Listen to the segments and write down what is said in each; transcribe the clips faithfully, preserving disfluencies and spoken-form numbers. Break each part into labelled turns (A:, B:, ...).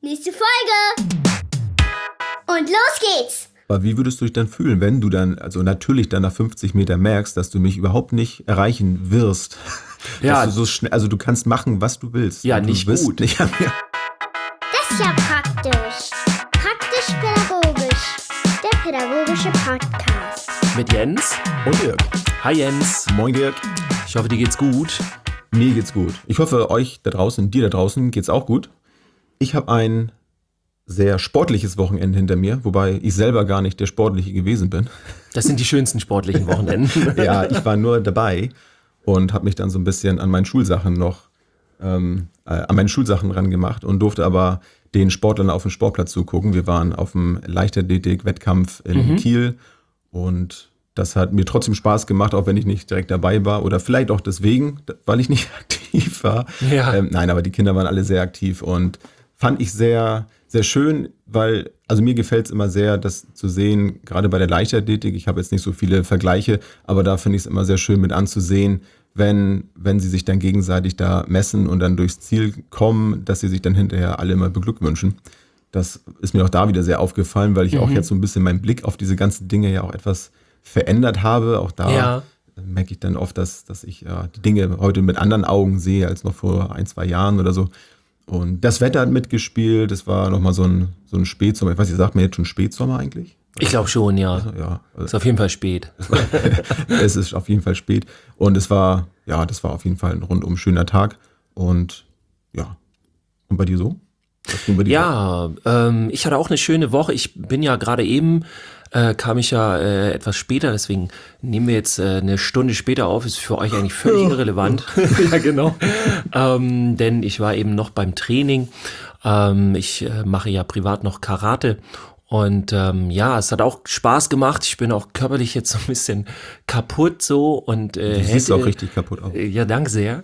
A: Nächste Folge. Und los geht's.
B: Aber wie würdest du dich dann fühlen, wenn du dann, also natürlich dann nach fünfzig Meter merkst, dass du mich überhaupt nicht erreichen wirst?
C: Ja.
B: Dass du so schnell, also du kannst machen, was du willst.
C: Ja,
B: du
C: nicht gut.
B: Nicht, ja, ja.
A: Das ist ja praktisch. Praktisch-pädagogisch. Der pädagogische Podcast.
C: Mit Jens.
B: Und Dirk.
C: Hi Jens.
B: Moin Dirk.
C: Ich hoffe, dir geht's gut.
B: Mir geht's gut. Ich hoffe, euch da draußen, dir da draußen geht's auch gut. Ich habe ein sehr sportliches Wochenende hinter mir, wobei ich selber gar nicht der Sportliche gewesen bin.
C: Das sind die schönsten sportlichen Wochenenden.
B: Ja, ich war nur dabei und habe mich dann so ein bisschen an meinen Schulsachen noch, ähm, äh, an meine Schulsachen rangemacht und durfte aber den Sportlern auf dem Sportplatz zugucken. Wir waren auf dem Leichtathletik-Wettkampf in
C: Mhm.
B: Kiel und das hat mir trotzdem Spaß gemacht, auch wenn ich nicht direkt dabei war oder vielleicht auch deswegen, weil ich nicht aktiv war.
C: Ja.
B: Ähm, nein, aber die Kinder waren alle sehr aktiv und fand ich sehr, sehr schön, weil, also mir gefällt es immer sehr, das zu sehen, gerade bei der Leichtathletik. Ich habe jetzt nicht so viele Vergleiche, aber da finde ich es immer sehr schön mit anzusehen, wenn, wenn sie sich dann gegenseitig da messen und dann durchs Ziel kommen, dass sie sich dann hinterher alle immer beglückwünschen. Das ist mir auch da wieder sehr aufgefallen, weil ich
C: Mhm.
B: auch jetzt so ein bisschen meinen Blick auf diese ganzen Dinge ja auch etwas verändert habe. Auch da
C: Ja.
B: merke ich dann oft, dass, dass ich ja, die Dinge heute mit anderen Augen sehe als noch vor ein, zwei Jahren oder so. Und das Wetter hat mitgespielt, es war nochmal so ein, so ein Spätsommer. Ich weiß nicht, sagt man jetzt schon Spätsommer eigentlich?
C: Ich glaube schon, ja.
B: Also, ja,
C: Ist auf jeden Fall spät.
B: es ist auf jeden Fall spät. Und es war, ja, das war auf jeden Fall ein rundum schöner Tag. Und ja, und bei dir so? Was ging bei dir?
C: Ja, ähm, ich hatte auch eine schöne Woche. Ich bin ja gerade eben, äh, kam ich ja äh, etwas später, deswegen nehmen wir jetzt äh, eine Stunde später auf. Ist für euch eigentlich völlig irrelevant. Ja, genau. Ähm, denn ich war eben noch beim Training. Ähm, ich äh, mache ja privat noch Karate. Und ähm, ja, es hat auch Spaß gemacht. Ich bin auch körperlich jetzt so ein bisschen kaputt so und äh,
B: Du siehst
C: hätte-
B: auch richtig kaputt aus.
C: Äh, Ja, danke sehr.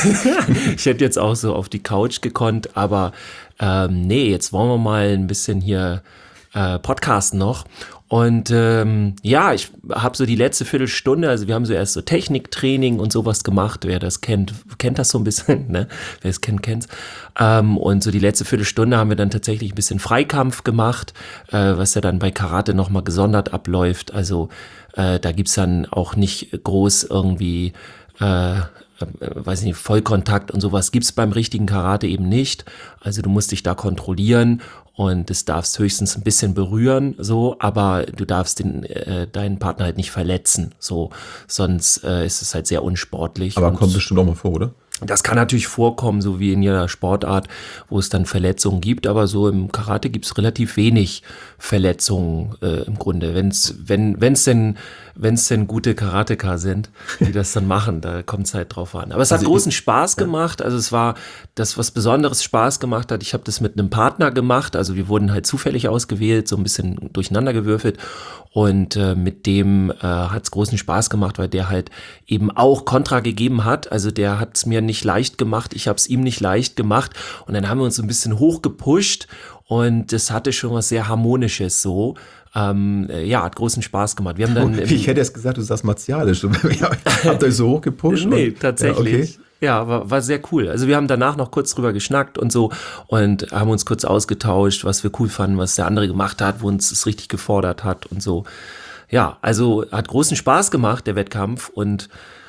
C: Ich hätte jetzt auch so auf die Couch gekonnt, aber ähm, nee, jetzt wollen wir mal ein bisschen hier äh, podcasten noch. Und ähm, ja, ich habe so die letzte Viertelstunde, also wir haben so erst so Techniktraining und sowas gemacht. Wer das kennt, kennt das so ein bisschen, ne? Wer es kennt, kennt's. Ähm, und so die letzte Viertelstunde haben wir dann tatsächlich ein bisschen Freikampf gemacht, äh, was ja dann bei Karate nochmal gesondert abläuft. Also äh, da gibt's dann auch nicht groß irgendwie äh, äh, weiß nicht, Vollkontakt und sowas gibt's beim richtigen Karate eben nicht. Also du musst dich da kontrollieren und das darfst höchstens ein bisschen berühren, so, aber du darfst den, äh, deinen Partner halt nicht verletzen, so, sonst äh, ist es halt sehr unsportlich.
B: Aber
C: und
B: kommt bestimmt auch mal vor, oder?
C: das kann natürlich vorkommen, so wie in jeder Sportart, wo es dann Verletzungen gibt, aber so im Karate gibt es relativ wenig Verletzungen äh, im Grunde. Wenn's, wenn es denn, wenn's denn gute Karateka sind, die das dann machen, da kommt es halt drauf an. Aber es hat
B: Also ich-
C: großen Spaß gemacht, also es war das, was Besonderes Spaß gemacht hat. Ich habe das mit einem Partner gemacht, also wir wurden halt zufällig ausgewählt, so ein bisschen durcheinander gewürfelt und äh, mit dem äh, hat es großen Spaß gemacht, weil der halt eben auch Kontra gegeben hat, also der hat es mir nicht leicht gemacht, ich habe es ihm nicht leicht gemacht und dann haben wir uns so ein bisschen hochgepusht und das hatte schon was sehr Harmonisches so. Ähm, äh, ja, hat großen Spaß gemacht. Wir haben dann im-
B: Ich hätte jetzt gesagt, du sagst martialisch. Habt ihr euch so hochgepusht?
C: Nee,
B: und-
C: tatsächlich.
B: Ja, okay.
C: Ja, war, war sehr cool. Also wir haben danach noch kurz drüber geschnackt und so und haben uns kurz ausgetauscht, was wir cool fanden, was der andere gemacht hat, wo uns es richtig gefordert hat und so. Ja, also hat großen Spaß gemacht, der Wettkampf und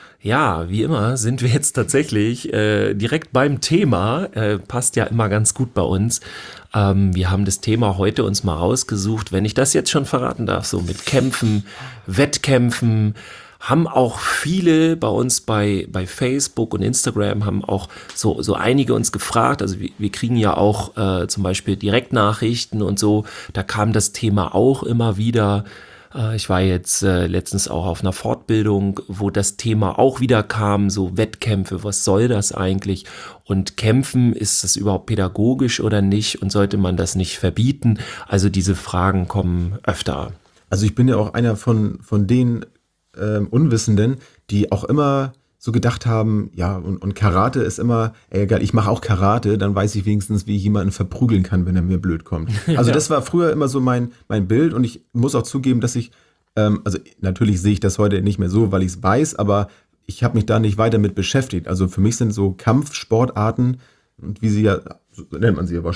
C: ja, wie immer sind wir jetzt tatsächlich äh, direkt beim Thema, äh, passt ja immer ganz gut bei uns. Ähm, wir haben das Thema heute uns mal rausgesucht, wenn ich das jetzt schon verraten darf, so mit Kämpfen, Wettkämpfen, haben auch viele bei uns bei, bei Facebook und Instagram, haben auch so, so einige uns gefragt, also wir, wir kriegen ja auch äh, zum Beispiel Direktnachrichten und so, da kam das Thema auch immer wieder. Äh, ich war jetzt äh, letztens auch auf einer Fortbildung, wo das Thema auch wieder kam, so Wettkämpfe, was soll das eigentlich? Und Kämpfen, ist das überhaupt pädagogisch oder nicht? Und sollte man das nicht verbieten? Also diese Fragen kommen öfter.
B: Also ich bin ja auch einer von, von den ähm, Unwissenden, die auch immer so gedacht haben, ja, und, und Karate ist immer, ey, egal, ich mache auch Karate, dann weiß ich wenigstens, wie ich jemanden verprügeln kann, wenn er mir blöd kommt. Also
C: Ja.
B: das war früher immer so mein, mein Bild und ich muss auch zugeben, dass ich, ähm, also natürlich sehe ich das heute nicht mehr so, weil ich es weiß, aber ich habe mich da nicht weiter mit beschäftigt. Also für mich sind so Kampfsportarten, und wie sie ja, so nennt man sie ja wahrscheinlich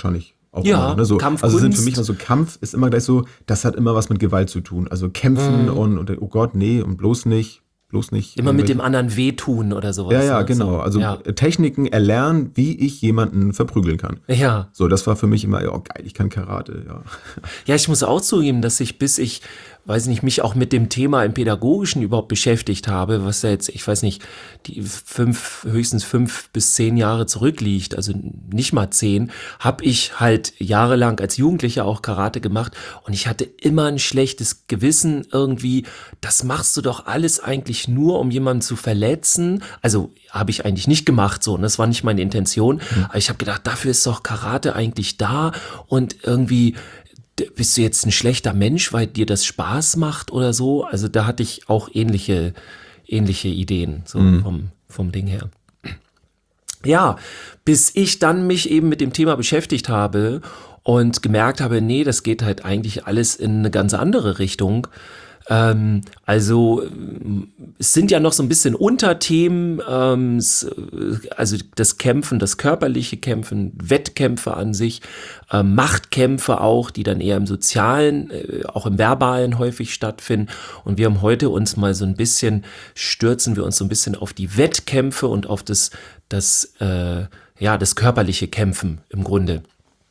B: Auch
C: Ja,
B: immer, ne? So,
C: Kampfkunst.
B: also sind für mich immer so, Kampf ist immer gleich so, das hat immer was mit Gewalt zu tun. Also kämpfen
C: Mhm.
B: und, und, oh Gott, nee, und bloß nicht, bloß nicht.
C: Immer mit dem
B: irgendwelche-
C: anderen wehtun oder sowas.
B: Ja, ja,
C: ne?
B: genau.
C: So,
B: Also
C: ja.
B: Techniken erlernen, wie ich jemanden verprügeln kann.
C: Ja.
B: So, das war für mich immer, ja, geil, ich kann Karate, ja.
C: Ja, ich muss auch zugeben, dass ich, bis ich, weiß nicht, mich auch mit dem Thema im Pädagogischen überhaupt beschäftigt habe, was ja jetzt, ich weiß nicht, die fünf, höchstens fünf bis zehn Jahre zurückliegt, also nicht mal zehn, habe ich halt jahrelang als Jugendlicher auch Karate gemacht und ich hatte immer ein schlechtes Gewissen irgendwie, das machst du doch alles eigentlich nur, um jemanden zu verletzen. Also habe ich eigentlich nicht gemacht, so, und das war nicht meine Intention, aber ich habe gedacht, dafür ist doch Karate eigentlich da und irgendwie bist du jetzt ein schlechter Mensch, weil dir das Spaß macht oder so? Also da hatte ich auch ähnliche, ähnliche Ideen, so
B: Mhm.
C: vom, vom Ding her. Ja, bis ich dann mich eben mit dem Thema beschäftigt habe und gemerkt habe, nee, das geht halt eigentlich alles in eine ganz andere Richtung. Ähm, also ähm, es sind ja noch so ein bisschen Unterthemen, ähm, es, äh, also das Kämpfen, das körperliche Kämpfen, Wettkämpfe an sich, äh, Machtkämpfe auch, die dann eher im Sozialen, äh, auch im Verbalen häufig stattfinden. Und wir haben heute uns mal so ein bisschen, stürzen wir uns so ein bisschen auf die Wettkämpfe und auf das, das, äh, ja, das körperliche Kämpfen im Grunde.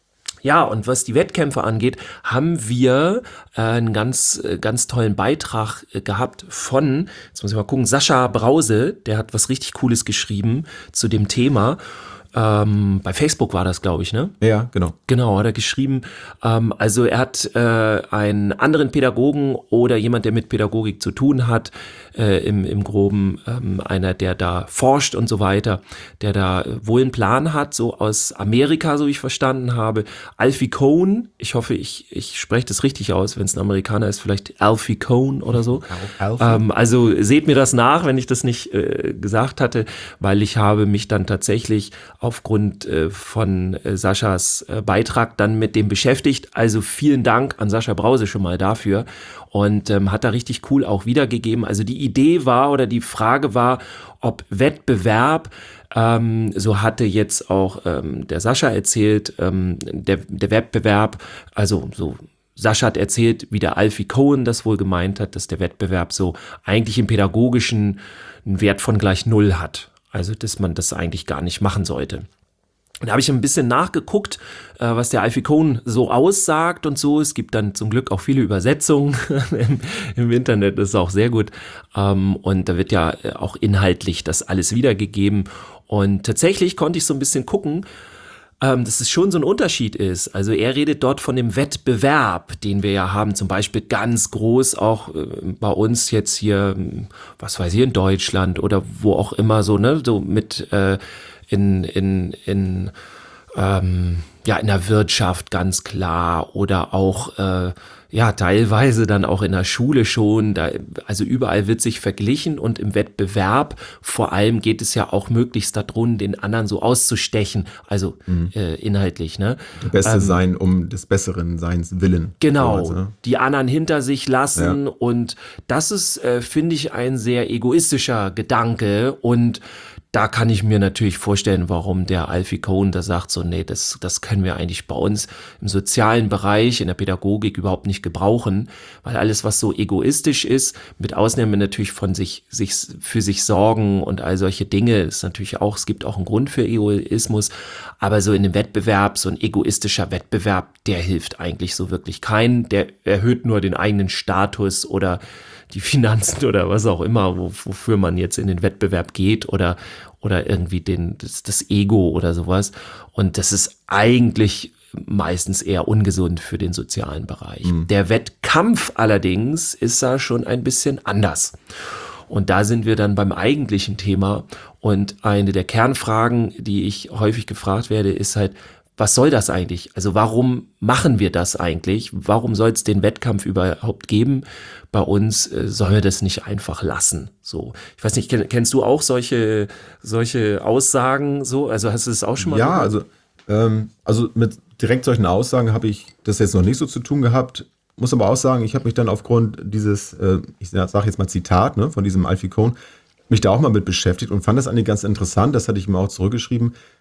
C: Ja, und was die Wettkämpfe angeht, haben wir äh, einen ganz, äh, ganz tollen Beitrag äh, gehabt von, jetzt muss ich mal gucken, Sascha Brause, der hat was richtig Cooles geschrieben zu dem Thema. Ähm, bei Facebook war das, glaube ich, ne?
B: Ja, genau.
C: Genau, hat er geschrieben. Ähm, also er hat äh, einen anderen Pädagogen oder jemand, der mit Pädagogik zu tun hat, äh, im, im Groben ähm, einer, der da forscht und so weiter, der da wohl einen Plan hat, so aus Amerika, so wie ich verstanden habe. Alfie Kohn, ich hoffe, ich, ich spreche das richtig aus, wenn es ein Amerikaner ist, vielleicht Alfie Kohn oder so.
B: Alfie.
C: Ähm, also seht mir das nach, wenn ich das nicht äh, gesagt hatte, weil ich habe mich dann tatsächlich aufgrund äh, von äh, Saschas äh, Beitrag dann mit dem beschäftigt. Also vielen Dank an Sascha Brause schon mal dafür und ähm, hat da richtig cool auch wiedergegeben. Also die Idee war oder die Frage war, ob Wettbewerb, ähm, so hatte jetzt auch ähm, der Sascha erzählt, ähm, der, der Wettbewerb, also so Sascha hat erzählt, wie der Alfie Kohn das wohl gemeint hat, dass der Wettbewerb so eigentlich im Pädagogischen einen Wert von gleich null hat. Also, dass man das eigentlich gar nicht machen sollte. Da habe ich ein bisschen nachgeguckt, äh, was der Alfie Kohn so aussagt und so. Es gibt dann zum Glück auch viele Übersetzungen im, im Internet, das ist auch sehr gut. Ähm, und da wird ja auch inhaltlich das alles wiedergegeben. Und tatsächlich konnte ich so ein bisschen gucken, ähm, dass es schon so ein Unterschied ist. Also er redet dort von dem Wettbewerb, den wir ja haben, zum Beispiel ganz groß auch äh, bei uns jetzt hier, was weiß ich, in Deutschland oder wo auch immer so, ne, so mit äh, in, in, in, ähm, ja, in der Wirtschaft ganz klar oder auch, äh, ja, teilweise dann auch in der Schule schon, da, also überall wird sich verglichen und im Wettbewerb vor allem geht es ja auch möglichst darum, den anderen so auszustechen, also mhm. äh, inhaltlich, ne?
B: Der Beste ähm, sein um des besseren Seins willen.
C: Genau,
B: so, also, ne?
C: Die anderen hinter sich lassen ja. Und das ist, äh, finde ich, ein sehr egoistischer Gedanke und da kann ich mir natürlich vorstellen, warum der Alfie Kohn da sagt, so nee, das, das können wir eigentlich bei uns im sozialen Bereich, in der Pädagogik überhaupt nicht gebrauchen, weil alles, was so egoistisch ist, mit Ausnahme natürlich von sich, sich für sich sorgen und all solche Dinge, ist natürlich auch, es gibt auch einen Grund für Egoismus, aber so in dem Wettbewerb, so ein egoistischer Wettbewerb, der hilft eigentlich so wirklich keinen, der erhöht nur den eigenen Status oder die Finanzen oder was auch immer, wo, wofür man jetzt in den Wettbewerb geht oder, oder irgendwie den, das, das Ego oder sowas. Und das ist eigentlich meistens eher ungesund für den sozialen Bereich. Mhm. Der Wettkampf allerdings ist da schon ein bisschen anders. Und da sind wir dann beim eigentlichen Thema. Und eine der Kernfragen, die ich häufig gefragt werde, ist halt, was soll das eigentlich? Also warum machen wir das eigentlich? Warum soll es den Wettkampf überhaupt geben? Bei uns äh, sollen wir das nicht einfach lassen. So, ich weiß nicht, kenn, kennst du auch solche, solche Aussagen? So, also hast du es auch schon mal
B: Ja,
C: gehört?
B: also, ähm, also mit direkt solchen Aussagen habe ich das jetzt noch nicht so zu tun gehabt. Muss aber auch sagen, ich habe mich dann aufgrund dieses, äh, ich sage jetzt mal Zitat, ne, von diesem Alfie Kohn, mich da auch mal mit beschäftigt und fand das eigentlich ganz interessant. Das hatte ich mir auch zurückgeschrieben.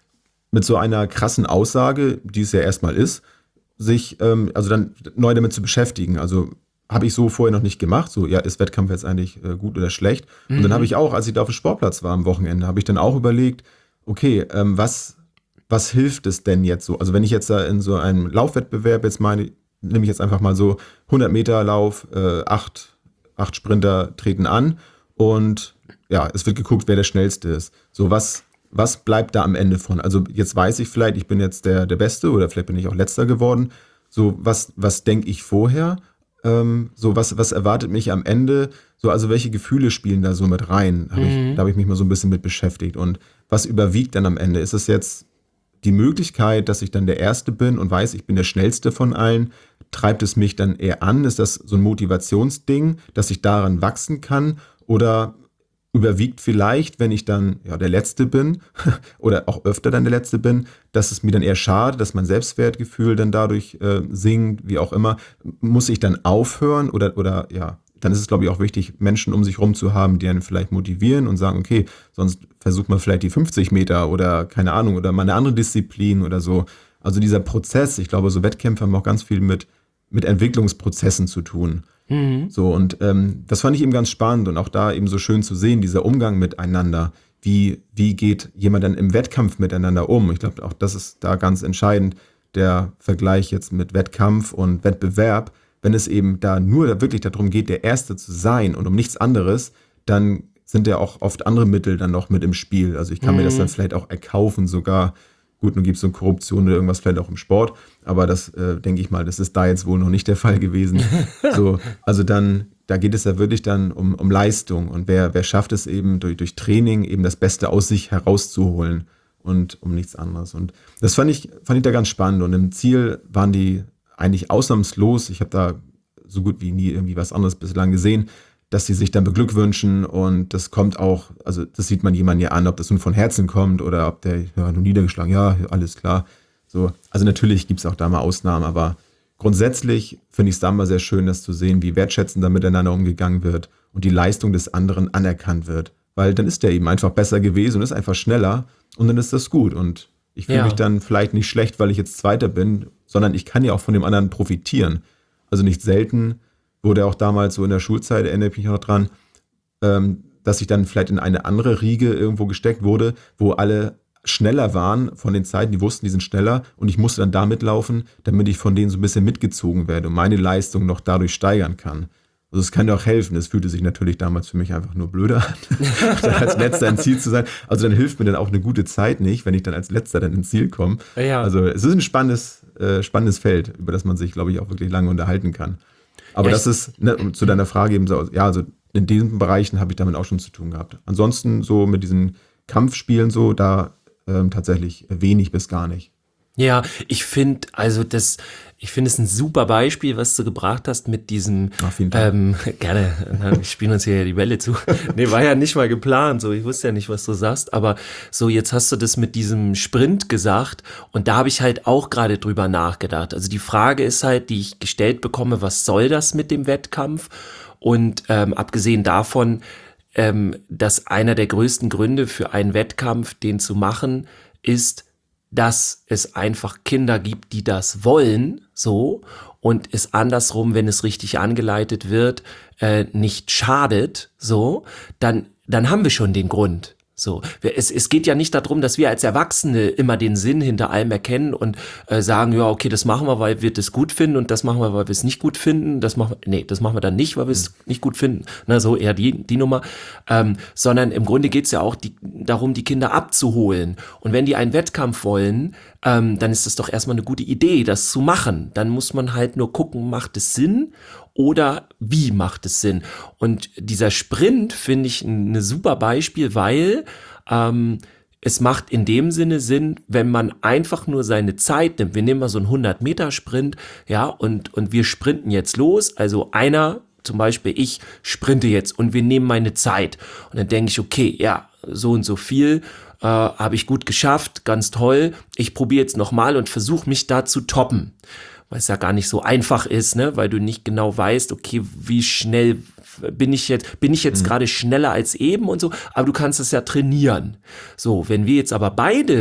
B: mit so einer krassen Aussage, die es ja erstmal ist, sich ähm, also dann neu damit zu beschäftigen. Also habe ich so vorher noch nicht gemacht. So, ja, ist Wettkampf jetzt eigentlich äh, gut oder schlecht? Mhm. Und dann habe ich auch, als ich da auf dem Sportplatz war am Wochenende, habe ich dann auch überlegt, okay, ähm, was, was hilft es denn jetzt so? Also wenn ich jetzt da in so einem Laufwettbewerb jetzt meine, nehme ich jetzt einfach mal so hundert Meter Lauf, äh, acht, acht Sprinter treten an und ja, es wird geguckt, wer der Schnellste ist. So, was, was bleibt da am Ende von? Also jetzt weiß ich vielleicht, ich bin jetzt der, der Beste oder vielleicht bin ich auch Letzter geworden. So, was, was denke ich vorher? Ähm, so, was, was erwartet mich am Ende? So, also welche Gefühle spielen da so mit rein? Hab ich,
C: Mhm.
B: da habe ich mich mal so ein bisschen mit beschäftigt. Und was überwiegt dann am Ende? Ist es jetzt die Möglichkeit, dass ich dann der Erste bin und weiß, ich bin der Schnellste von allen? Treibt es mich dann eher an? Ist das so ein Motivationsding, dass ich daran wachsen kann? Oder überwiegt vielleicht, wenn ich dann ja der Letzte bin oder auch öfter dann der Letzte bin, dass es mir dann eher schade, dass mein Selbstwertgefühl dann dadurch äh, sinkt, wie auch immer. Muss ich dann aufhören oder, oder ja, dann ist es, glaube ich, auch wichtig, Menschen um sich rum zu haben, die einen vielleicht motivieren und sagen, okay, sonst versucht man vielleicht die fünfzig Meter oder keine Ahnung oder mal eine andere Disziplin oder so. Also dieser Prozess, ich glaube, so Wettkämpfe haben auch ganz viel mit, mit Entwicklungsprozessen zu tun.
C: Mhm.
B: So, und ähm, das fand ich eben ganz spannend und auch da eben so schön zu sehen, dieser Umgang miteinander. Wie, wie geht jemand dann im Wettkampf miteinander um? Ich glaube, auch das ist da ganz entscheidend, der Vergleich jetzt mit Wettkampf und Wettbewerb. Wenn es eben da nur wirklich darum geht, der Erste zu sein und um nichts anderes, dann sind ja auch oft andere Mittel dann noch mit im Spiel. Also ich kann mir das dann vielleicht auch erkaufen sogar. Gut, nun gibt es so Korruption oder irgendwas vielleicht auch im Sport, aber das äh, denke ich mal, das ist da jetzt wohl noch nicht der Fall gewesen. So, also dann, da geht es ja wirklich dann um, um Leistung und wer, wer schafft es eben durch, durch Training eben das Beste aus sich herauszuholen und um nichts anderes. Und das fand ich, fand ich da ganz spannend und im Ziel waren die eigentlich ausnahmslos, ich habe da so gut wie nie irgendwie was anderes bislang gesehen, dass sie sich dann beglückwünschen und das kommt auch, also das sieht man jemandem ja an, ob das nun von Herzen kommt oder ob der ja nur niedergeschlagen, ja, alles klar. So, also natürlich gibt es auch da mal Ausnahmen, aber grundsätzlich finde ich es da mal sehr schön, das zu sehen, wie wertschätzend da miteinander umgegangen wird und die Leistung des anderen anerkannt wird. Weil dann ist der eben einfach besser gewesen und ist einfach schneller und dann ist das gut. Und ich fühle
C: Ja.
B: mich dann vielleicht nicht schlecht, weil ich jetzt Zweiter bin, sondern ich kann ja auch von dem anderen profitieren. Also nicht selten wurde auch damals so in der Schulzeit, erinnere ich mich noch dran, ähm, dass ich dann vielleicht in eine andere Riege irgendwo gesteckt wurde, wo alle schneller waren von den Zeiten, die wussten, die sind schneller und ich musste dann da mitlaufen, damit ich von denen so ein bisschen mitgezogen werde und meine Leistung noch dadurch steigern kann. Also es kann ja auch helfen, es fühlte sich natürlich damals für mich einfach nur blöder an, als Letzter ins Ziel zu sein. Also dann hilft mir dann auch eine gute Zeit nicht, wenn ich dann als Letzter dann ins Ziel komme.
C: Ja.
B: Also es ist ein spannendes, äh, spannendes Feld, über das man sich, glaube ich, auch wirklich lange unterhalten kann. Aber
C: Ja,
B: das ist, ne, um zu deiner Frage eben so, ja, also in diesen Bereichen habe ich damit auch schon zu tun gehabt. Ansonsten so mit diesen Kampfspielen so, da ähm, tatsächlich wenig bis gar nicht.
C: Ja, ich finde, also das, ich finde es ein super Beispiel, was du gebracht hast mit diesem,
B: Ach, vielen Dank.
C: ähm, gerne, wir spielen uns hier ja die Bälle zu. Nee, war ja nicht mal geplant, so, ich wusste ja nicht, was du sagst, aber so, jetzt hast du das mit diesem Sprint gesagt und da habe ich halt auch gerade drüber nachgedacht. Also die Frage ist halt, die ich gestellt bekomme, was soll das mit dem Wettkampf? Und ähm, abgesehen davon, ähm, dass einer der größten Gründe für einen Wettkampf, den zu machen, ist, dass es einfach Kinder gibt, die das wollen, so, und es andersrum, wenn es richtig angeleitet wird, äh, nicht schadet, so, dann, dann haben wir schon den Grund. So, es, es geht ja nicht darum, dass wir als Erwachsene immer den Sinn hinter allem erkennen und äh, sagen, ja, okay, das machen wir, weil wir das gut finden und das machen wir, weil wir es nicht gut finden. Das machen wir, nee, das machen wir dann nicht, weil wir es nicht gut finden. Na, so eher die, die Nummer. Ähm, sondern im Grunde geht's ja auch die, darum, die Kinder abzuholen. Und wenn die einen Wettkampf wollen, ähm, dann ist das doch erstmal eine gute Idee, das zu machen. Dann muss man halt nur gucken, macht es Sinn? Oder wie macht es Sinn? Und dieser Sprint finde ich ein super Beispiel, weil ähm, es macht in dem Sinne Sinn, wenn man einfach nur seine Zeit nimmt. Wir nehmen mal so einen hundert-Meter-Sprint, ja, und, und wir sprinten jetzt los. Also einer, zum Beispiel ich, sprinte jetzt und wir nehmen meine Zeit. Und dann denke ich, okay, ja, so und so viel äh, habe ich gut geschafft, ganz toll. Ich probiere jetzt nochmal und versuche mich da zu toppen. Weil es ja gar nicht so einfach ist, ne, weil du nicht genau weißt, okay, wie schnell bin ich jetzt, bin ich jetzt mhm. gerade schneller als eben und so, aber du kannst es ja trainieren. So, wenn wir jetzt aber beide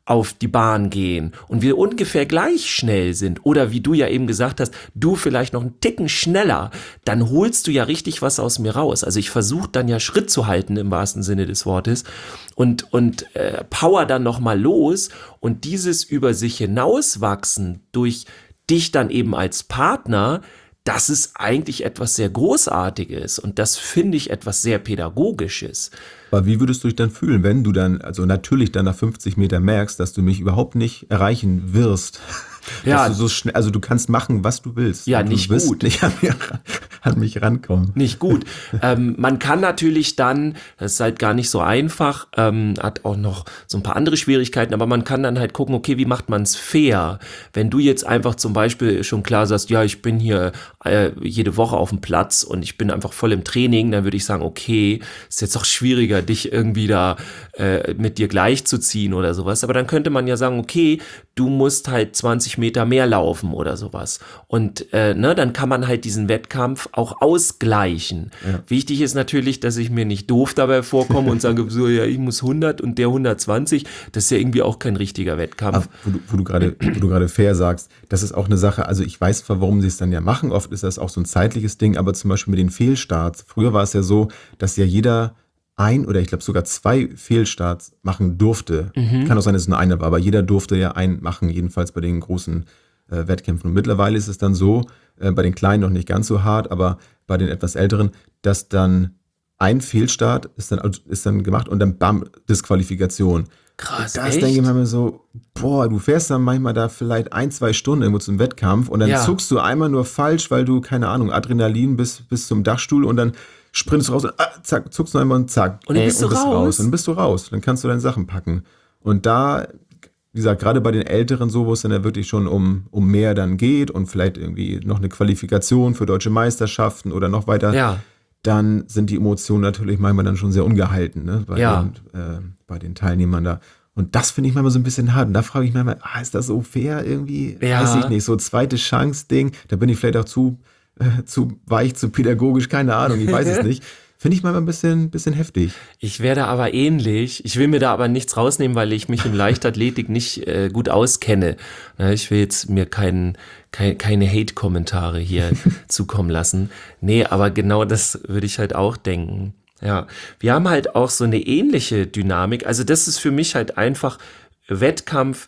C: auf die Bahn gehen und wir ungefähr gleich schnell sind oder wie du ja eben gesagt hast, du vielleicht noch einen Ticken schneller, dann holst du ja richtig was aus mir raus. Also ich versuche dann ja Schritt zu halten im wahrsten Sinne des Wortes und, und äh, power dann nochmal los und dieses über sich hinauswachsen durch dich dann eben als Partner, das ist eigentlich etwas sehr Großartiges und das finde ich etwas sehr Pädagogisches.
B: Aber wie würdest du dich dann fühlen, wenn du dann, also natürlich dann nach fünfzig Meter merkst, dass du mich überhaupt nicht erreichen wirst?
C: Ja.
B: Dass du so schnell, also du kannst machen, was du willst.
C: Ja,
B: du
C: nicht
B: wirst
C: gut.
B: nicht an, mir, an mich rankommen.
C: Nicht gut. ähm, man kann natürlich dann, das ist halt gar nicht so einfach, ähm, hat auch noch so ein paar andere Schwierigkeiten, aber man kann dann halt gucken, okay, wie macht man es fair? Wenn du jetzt einfach zum Beispiel schon klar sagst, ja, ich bin hier äh, jede Woche auf dem Platz und ich bin einfach voll im Training, dann würde ich sagen, okay, ist jetzt auch schwieriger, dich irgendwie da äh, mit dir gleichzuziehen oder sowas. Aber dann könnte man ja sagen, okay, du musst halt zwanzig Meter mehr laufen oder sowas. Und äh, ne, dann kann man halt diesen Wettkampf auch ausgleichen. Ja. Wichtig ist natürlich, dass ich mir nicht doof dabei vorkomme und sage, so, ja, ich muss hundert und der hundertzwanzig. Das ist ja irgendwie auch kein richtiger Wettkampf.
B: Aber wo du, wo du gerade, wo du gerade fair sagst, das ist auch eine Sache, also ich weiß zwar, warum sie es dann ja machen, oft ist das auch so ein zeitliches Ding, aber zum Beispiel mit den Fehlstarts. Früher war es ja so, dass ja jeder ein oder ich glaube sogar zwei Fehlstarts machen durfte. Mhm. Kann auch sein, dass es nur einer war, aber jeder durfte ja einen machen, jedenfalls bei den großen äh, Wettkämpfen. Und mittlerweile ist es dann so, äh, bei den Kleinen noch nicht ganz so hart, aber bei den etwas Älteren, dass dann ein Fehlstart ist dann, ist dann gemacht und dann bam, Disqualifikation.
C: Krass,
B: das
C: echt?
B: denke ich mir so, boah, du fährst dann manchmal da vielleicht ein, zwei Stunden irgendwo zum Wettkampf und dann
C: Ja.
B: zuckst du einmal nur falsch, weil du, keine Ahnung, Adrenalin bis, bis zum Dachstuhl und dann sprintest du raus und ah, zack, zuckst du einmal und zack.
C: Und dann bist du raus?
B: Und dann bist du raus. Dann kannst du deine Sachen packen. Und da, wie gesagt, gerade bei den Älteren so, wo es dann ja wirklich schon um, um mehr dann geht und vielleicht irgendwie noch eine Qualifikation für deutsche Meisterschaften oder noch weiter,
C: Ja.
B: dann sind die Emotionen natürlich manchmal dann schon sehr ungehalten, ne, bei,
C: Ja.
B: den, äh, bei den Teilnehmern da. Und das finde ich manchmal so ein bisschen hart. Und da frage ich mich manchmal, ah, ist das so fair irgendwie?
C: Ja.
B: Weiß ich nicht. So zweite Chance-Ding, da bin ich vielleicht auch zu, äh, zu weich, zu pädagogisch, keine Ahnung, ich weiß es nicht. Finde ich manchmal ein bisschen, bisschen heftig.
C: Ich werde aber ähnlich. Ich will mir da aber nichts rausnehmen, weil ich mich in Leichtathletik nicht äh, gut auskenne. Na, ich will jetzt mir kein, kein, keine Hate-Kommentare hier zukommen lassen. Nee, aber genau das würde ich halt auch denken. Ja, wir haben halt auch so eine ähnliche Dynamik. Also das ist für mich halt einfach Wettkampf.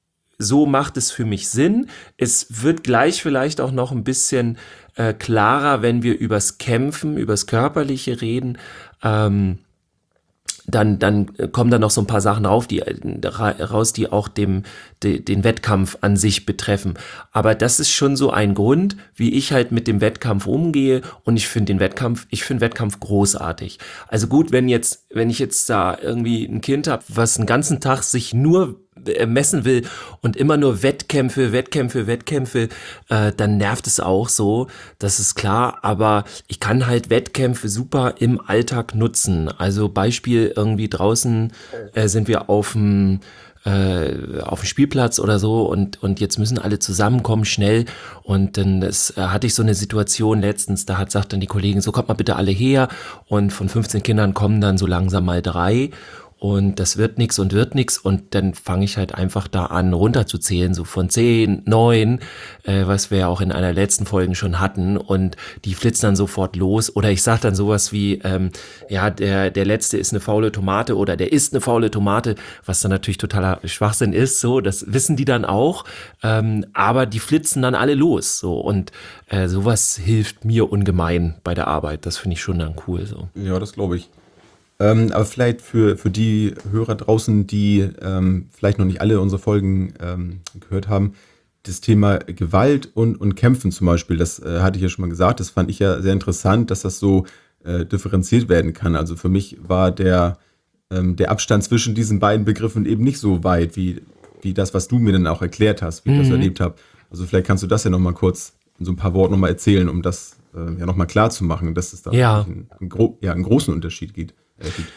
C: So macht es für mich Sinn. Es wird gleich vielleicht auch noch ein bisschen äh, klarer, wenn wir übers Kämpfen, übers Körperliche reden. Ähm, dann, dann kommen da noch so ein paar Sachen rauf, die, raus, die auch dem, de, den Wettkampf an sich betreffen. Aber das ist schon so ein Grund, wie ich halt mit dem Wettkampf umgehe. Und ich finde den Wettkampf, ich finde Wettkampf großartig. Also gut, wenn jetzt, wenn ich jetzt da irgendwie ein Kind habe, was den ganzen Tag sich nur messen will und immer nur Wettkämpfe, Wettkämpfe, Wettkämpfe, äh, dann nervt es auch so, das ist klar, aber ich kann halt Wettkämpfe super im Alltag nutzen. Also Beispiel irgendwie draußen äh, sind wir auf dem äh, auf dem Spielplatz oder so und und jetzt müssen alle zusammenkommen schnell und dann das, äh, hatte ich so eine Situation letztens, da hat sagt dann die Kollegin, so kommt mal bitte alle her und von fünfzehn Kindern kommen dann so langsam mal drei. Und das wird nix und wird nix und dann fange ich halt einfach da an runterzuzählen, so von zehn, neun, äh, was wir ja auch in einer letzten Folge schon hatten und die flitzen dann sofort los oder ich sage dann sowas wie, ähm, ja, der der Letzte ist eine faule Tomate oder der ist eine faule Tomate, was dann natürlich totaler Schwachsinn ist, so, das wissen die dann auch, ähm, aber die flitzen dann alle los, so und äh, sowas hilft mir ungemein bei der Arbeit, das finde ich schon dann cool, so.
B: Ja, das glaube ich. Ähm, aber vielleicht für, für die Hörer draußen, die ähm, vielleicht noch nicht alle unsere Folgen ähm, gehört haben, das Thema Gewalt und, und Kämpfen zum Beispiel, das äh, hatte ich ja schon mal gesagt, das fand ich ja sehr interessant, dass das so äh, differenziert werden kann. Also für mich war der, ähm, der Abstand zwischen diesen beiden Begriffen eben nicht so weit, wie, wie das, was du mir dann auch erklärt hast, wie ich
C: Mhm.
B: das erlebt habe. Also vielleicht kannst du das ja nochmal kurz in so ein paar Worten nochmal erzählen, um das äh, ja nochmal klar zu machen, dass es da
C: Ja.
B: einen, einen, gro- ja, einen großen Unterschied gibt.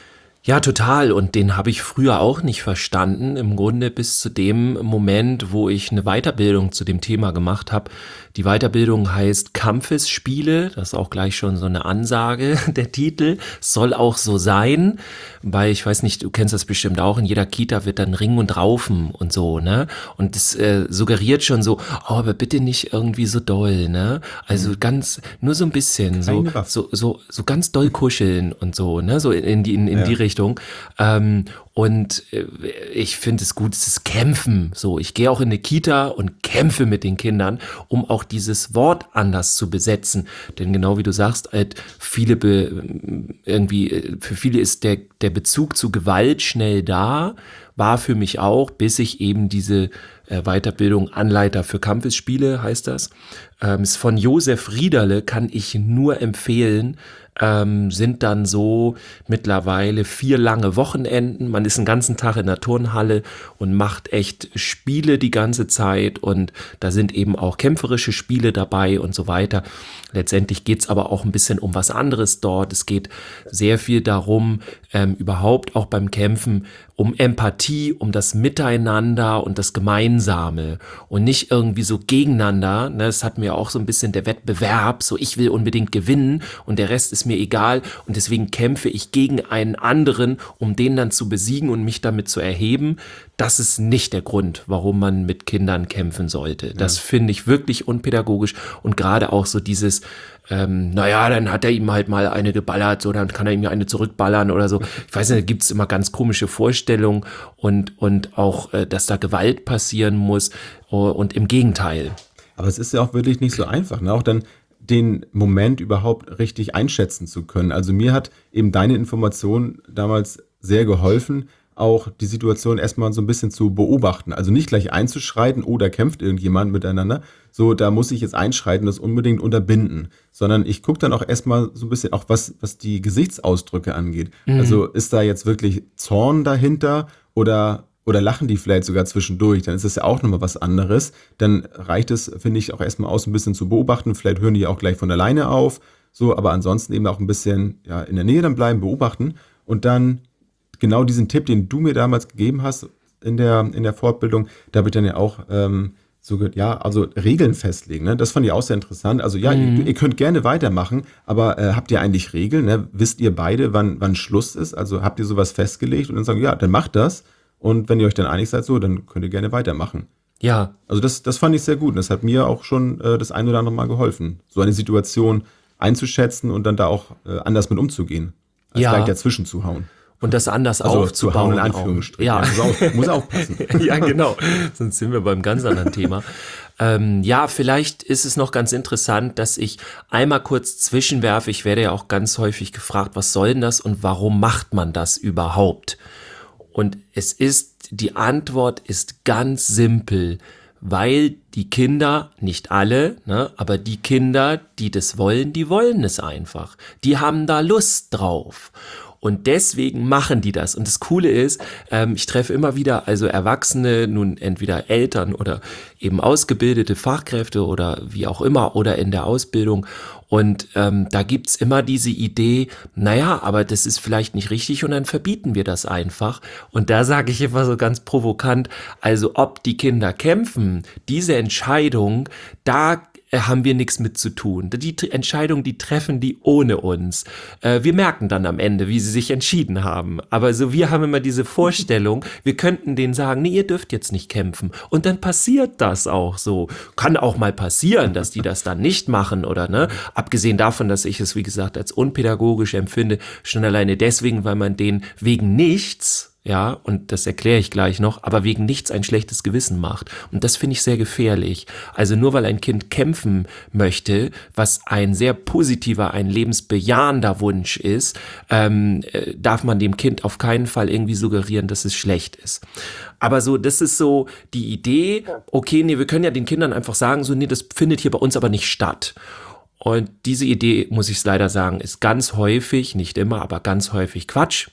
C: Ja, total. Und den habe ich früher auch nicht verstanden. Im Grunde bis zu dem Moment, wo ich eine Weiterbildung zu dem Thema gemacht habe. Die Weiterbildung heißt Kampfesspiele. Das ist auch gleich schon so eine Ansage, der Titel. Soll auch so sein, weil ich weiß nicht, du kennst das bestimmt auch, in jeder Kita wird dann Ring und Raufen und so, ne? Und das äh, suggeriert schon so, oh, aber bitte nicht irgendwie so doll, ne? Also ganz, nur so ein bisschen, so,
B: Keine Waffe.
C: so, so, so ganz doll kuscheln und so, ne? So in die, in, in
B: Ja.
C: die Richtung. Ähm, und äh, ich finde es gut, es ist Kämpfen. So, ich gehe auch in eine Kita und kämpfe mit den Kindern, um auch dieses Wort anders zu besetzen. Denn genau wie du sagst, halt viele be, irgendwie, äh, für viele ist der, der Bezug zu Gewalt schnell da, war für mich auch, bis ich eben diese äh, Weiterbildung Anleiter für Kampfesspiele, heißt das, ähm, ist von Josef Riederle, kann ich nur empfehlen. Ähm, sind dann so mittlerweile vier lange Wochenenden. Man ist den ganzen Tag in der Turnhalle und macht echt Spiele die ganze Zeit und da sind eben auch kämpferische Spiele dabei und so weiter. Letztendlich geht's aber auch ein bisschen um was anderes dort. Es geht sehr viel darum, ähm, überhaupt auch beim Kämpfen, um Empathie, um das Miteinander und das Gemeinsame und nicht irgendwie so gegeneinander. Ne? Das hat mir auch so ein bisschen der Wettbewerb, so ich will unbedingt gewinnen und der Rest ist mir egal und deswegen kämpfe ich gegen einen anderen, um den dann zu besiegen und mich damit zu erheben. Das ist nicht der Grund, warum man mit Kindern kämpfen sollte. Das finde ich wirklich unpädagogisch und gerade auch so dieses, ähm, naja, dann hat er ihm halt mal eine geballert, so dann kann er ihm ja eine zurückballern oder so. Ich weiß nicht, da gibt es immer ganz komische Vorstellungen und, und auch, äh, dass da Gewalt passieren muss oh, und im Gegenteil.
B: Aber es ist ja auch wirklich nicht so einfach, ne? Auch dann den Moment überhaupt richtig einschätzen zu können. Also mir hat eben deine Information damals sehr geholfen, auch die Situation erstmal so ein bisschen zu beobachten. Also nicht gleich einzuschreiten, oh, da kämpft irgendjemand miteinander. So, da muss ich jetzt einschreiten, das unbedingt unterbinden. Sondern ich gucke dann auch erstmal so ein bisschen auch, was, was die Gesichtsausdrücke angeht. Mhm. Also ist da jetzt wirklich Zorn dahinter oder Oder lachen die vielleicht sogar zwischendurch, dann ist das ja auch nochmal was anderes. Dann reicht es, finde ich, auch erstmal aus, ein bisschen zu beobachten. Vielleicht hören die auch gleich von alleine auf. So, aber ansonsten eben auch ein bisschen ja, in der Nähe dann bleiben, beobachten. Und dann genau diesen Tipp, den du mir damals gegeben hast in der, in der Fortbildung, da habe ich dann ja auch ähm, so, ja, also Regeln festlegen. Ne? Das fand ich auch sehr interessant. Also ja, mhm. ihr, ihr könnt gerne weitermachen, aber äh, habt ihr eigentlich Regeln? Ne? Wisst ihr beide, wann, wann Schluss ist? Also habt ihr sowas festgelegt und dann sagen, ja, dann macht das. Und wenn ihr euch dann einig seid, so, dann könnt ihr gerne weitermachen.
C: Ja.
B: Also das, das fand ich sehr gut. Und das hat mir auch schon äh, das ein oder andere Mal geholfen, so eine Situation einzuschätzen und dann da auch äh, anders mit umzugehen, als
C: Ja.
B: gleich dazwischen zu hauen.
C: Und das anders
B: Also zu
C: aufzubauen.
B: hauen in
C: auch.
B: Anführungsstrichen.
C: Ja.
B: Muss auch, muss auch passen.
C: Ja, genau. Sonst sind wir beim ganz anderen Thema. Ähm, ja, vielleicht ist es noch ganz interessant, dass ich einmal kurz zwischenwerfe. Ich werde ja auch ganz häufig gefragt, was soll denn das und warum macht man das überhaupt? Und es ist, die Antwort ist ganz simpel, weil die Kinder, nicht alle, ne, aber die Kinder, die das wollen, die wollen es einfach. Die haben da Lust drauf. Und deswegen machen die das. Und das Coole ist, ähm, ich treffe immer wieder also Erwachsene, nun entweder Eltern oder eben ausgebildete Fachkräfte oder wie auch immer oder in der Ausbildung. Und ähm, da gibt's immer diese Idee, naja, aber das ist vielleicht nicht richtig und dann verbieten wir das einfach. Und da sage ich immer so ganz provokant, also ob die Kinder kämpfen, diese Entscheidung, da haben wir nichts mit zu tun. Die Entscheidung, die treffen die ohne uns. Wir merken dann am Ende, wie sie sich entschieden haben. Aber so, wir haben immer diese Vorstellung, wir könnten denen sagen, nee, ihr dürft jetzt nicht kämpfen. Und dann passiert das auch so. Kann auch mal passieren, dass die das dann nicht machen oder, ne? Abgesehen davon, dass ich es, wie gesagt, als unpädagogisch empfinde, schon alleine deswegen, weil man denen wegen nichts, ja, und das erkläre ich gleich noch, aber wegen nichts ein schlechtes Gewissen macht. Und das finde ich sehr gefährlich. Also nur weil ein Kind kämpfen möchte, was ein sehr positiver, ein lebensbejahender Wunsch ist, ähm, äh, darf man dem Kind auf keinen Fall irgendwie suggerieren, dass es schlecht ist. Aber so, das ist so die Idee, okay, nee, wir können ja den Kindern einfach sagen, so, nee, das findet hier bei uns aber nicht statt. Und diese Idee, muss ich leider sagen, ist ganz häufig, nicht immer, aber ganz häufig Quatsch.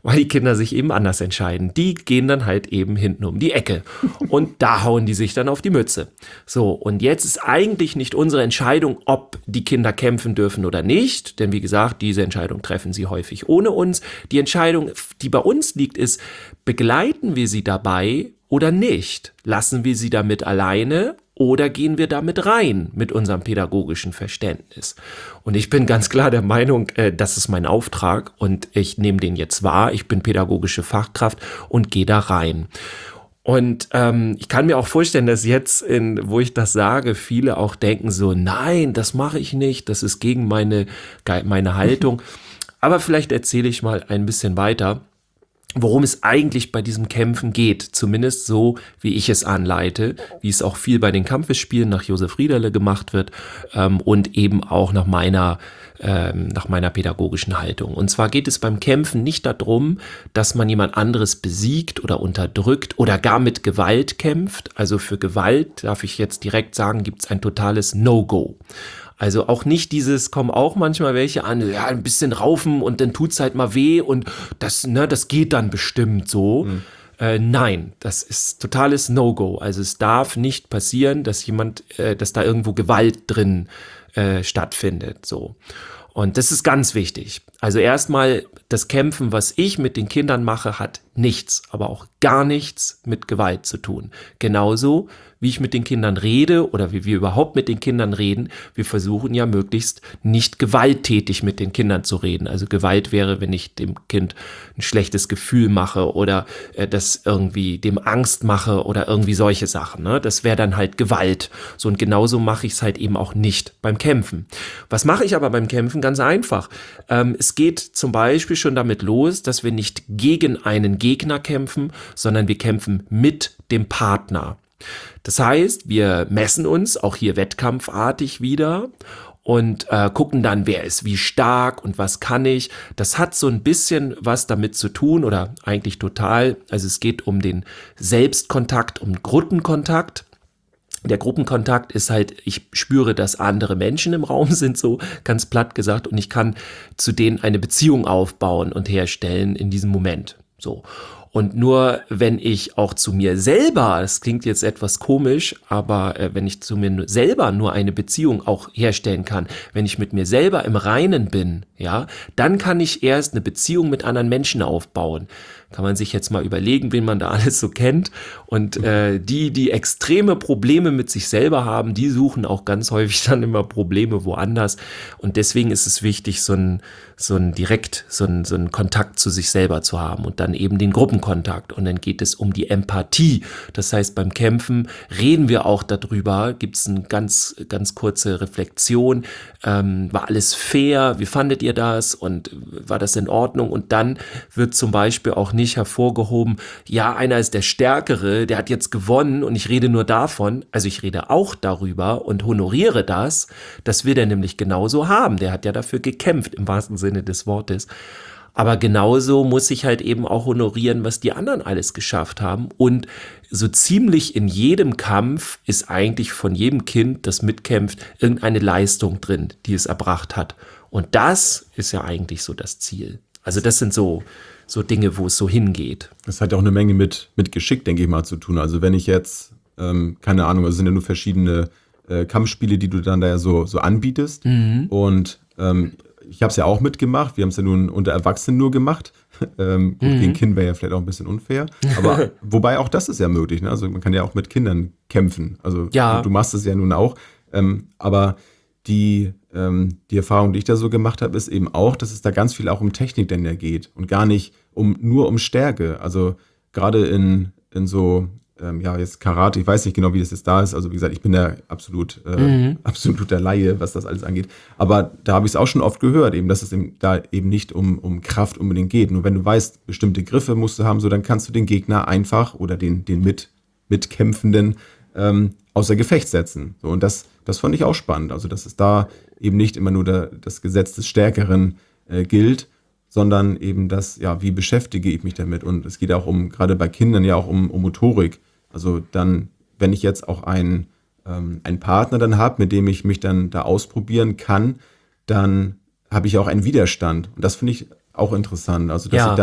C: weil die Kinder sich eben anders entscheiden. Die gehen dann halt eben hinten um die Ecke und da hauen die sich dann auf die Mütze. So, und jetzt ist eigentlich nicht unsere Entscheidung, ob die Kinder kämpfen dürfen oder nicht, denn wie gesagt, diese Entscheidung treffen sie häufig ohne uns. Die Entscheidung, die bei uns liegt, ist, begleiten wir sie dabei oder nicht? Lassen wir sie damit alleine? Oder gehen wir damit rein mit unserem pädagogischen Verständnis? Und ich bin ganz klar der Meinung, äh, das ist mein Auftrag und ich nehme den jetzt wahr. Ich bin pädagogische Fachkraft und gehe da rein. Und ähm, ich kann mir auch vorstellen, dass jetzt, in, wo ich das sage, viele auch denken so, nein, das mache ich nicht, das ist gegen meine, meine Haltung. Aber vielleicht erzähle ich mal ein bisschen weiter, worum es eigentlich bei diesem Kämpfen geht, zumindest so, wie ich es anleite, wie es auch viel bei den Kampfesspielen nach Josef Riederle gemacht wird ähm, und eben auch nach meiner, ähm, nach meiner pädagogischen Haltung. Und zwar geht es beim Kämpfen nicht darum, dass man jemand anderes besiegt oder unterdrückt oder gar mit Gewalt kämpft. Also für Gewalt, darf ich jetzt direkt sagen, gibt es ein totales No-Go. Also auch nicht dieses, kommen auch manchmal welche an, ja, ein bisschen raufen und dann tut's halt mal weh und das, ne, das geht dann bestimmt so. Mhm. Äh, nein, das ist totales No-Go. Also es darf nicht passieren, dass jemand, äh, dass da irgendwo Gewalt drin äh, stattfindet, so. Und das ist ganz wichtig. Also erstmal, das Kämpfen, was ich mit den Kindern mache, hat nichts, aber auch gar nichts mit Gewalt zu tun. Genauso, wie ich mit den Kindern rede oder wie wir überhaupt mit den Kindern reden. Wir versuchen ja möglichst nicht gewalttätig mit den Kindern zu reden. Also Gewalt wäre, wenn ich dem Kind ein schlechtes Gefühl mache oder äh, das irgendwie dem Angst mache oder irgendwie solche Sachen. Ne? Das wäre dann halt Gewalt. So, und genauso mache ich es halt eben auch nicht beim Kämpfen. Was mache ich aber beim Kämpfen? Ganz einfach. Ähm, es geht zum Beispiel schon damit los, dass wir nicht gegen einen Gegner kämpfen, sondern wir kämpfen mit dem Partner. Das heißt, wir messen uns auch hier wettkampfartig wieder und äh, gucken dann, wer ist wie stark und was kann ich. Das hat so ein bisschen was damit zu tun oder eigentlich total. Also es geht um den Selbstkontakt, um Gruppenkontakt. Der Gruppenkontakt ist halt, ich spüre, dass andere Menschen im Raum sind, so ganz platt gesagt, und ich kann zu denen eine Beziehung aufbauen und herstellen in diesem Moment. So. Und nur wenn ich auch zu mir selber, das klingt jetzt etwas komisch, aber äh, wenn ich zu mir selber nur eine Beziehung auch herstellen kann, wenn ich mit mir selber im Reinen bin, ja, dann kann ich erst eine Beziehung mit anderen Menschen aufbauen. Kann man sich jetzt mal überlegen, wen man da alles so kennt. Und äh, die, die extreme Probleme mit sich selber haben, die suchen auch ganz häufig dann immer Probleme woanders. Und deswegen ist es wichtig, so ein, so ein direkt, so ein, so ein Kontakt zu sich selber zu haben und dann eben den Gruppenkontakt. Und dann geht es um die Empathie. Das heißt, beim Kämpfen reden wir auch darüber, gibt es eine ganz, ganz kurze Reflexion. Ähm, war alles fair? Wie fandet ihr das? Und war das in Ordnung? Und dann wird zum Beispiel auch nicht hervorgehoben, ja, einer ist der Stärkere, der hat jetzt gewonnen und ich rede nur davon, also ich rede auch darüber und honoriere das, das will der nämlich genauso haben, der hat ja dafür gekämpft, im wahrsten Sinne des Wortes. Aber genauso muss ich halt eben auch honorieren, was die anderen alles geschafft haben. Und so ziemlich in jedem Kampf ist eigentlich von jedem Kind, das mitkämpft, irgendeine Leistung drin, die es erbracht hat. Und das ist ja eigentlich so das Ziel. Also das sind so, so Dinge, wo es so hingeht.
B: Das hat ja auch eine Menge mit, mit Geschick, denke ich mal, zu tun. Also wenn ich jetzt, ähm, keine Ahnung, es sind ja nur verschiedene äh, Kampfspiele, die du dann da ja so, so anbietest. Mhm. Und ähm, ich habe es ja auch mitgemacht. Wir haben es ja nun unter Erwachsenen nur gemacht. ähm, gut, mhm. Gegen Kinder wäre ja vielleicht auch ein bisschen unfair. Aber wobei auch das ist ja möglich. Ne? Also man kann ja auch mit Kindern kämpfen. Also ja. Du machst es ja nun auch. Ähm, aber die, ähm, die Erfahrung, die ich da so gemacht habe, ist eben auch, dass es da ganz viel auch um Technik denn ja geht und gar nicht um nur um Stärke. Also gerade in, in so, ähm, ja, jetzt Karate, ich weiß nicht genau, wie das jetzt da ist. Also wie gesagt, ich bin da absolut, äh, mhm. absoluter Laie, was das alles angeht. Aber da habe ich es auch schon oft gehört, eben, dass es eben da eben nicht um, um Kraft unbedingt geht. Nur wenn du weißt, bestimmte Griffe musst du haben, so dann kannst du den Gegner einfach oder den, den mit, Mitkämpfenden ähm, außer Gefecht setzen. So, und das, das fand ich auch spannend. Also, dass es da eben nicht immer nur der, das Gesetz des Stärkeren äh, gilt, sondern eben das, ja, wie beschäftige ich mich damit? Und es geht auch um, gerade bei Kindern ja auch um, um Motorik. Also dann, wenn ich jetzt auch einen, ähm, einen Partner dann habe, mit dem ich mich dann da ausprobieren kann, dann habe ich auch einen Widerstand. Und das finde ich auch interessant. Also, dass ja. ich dann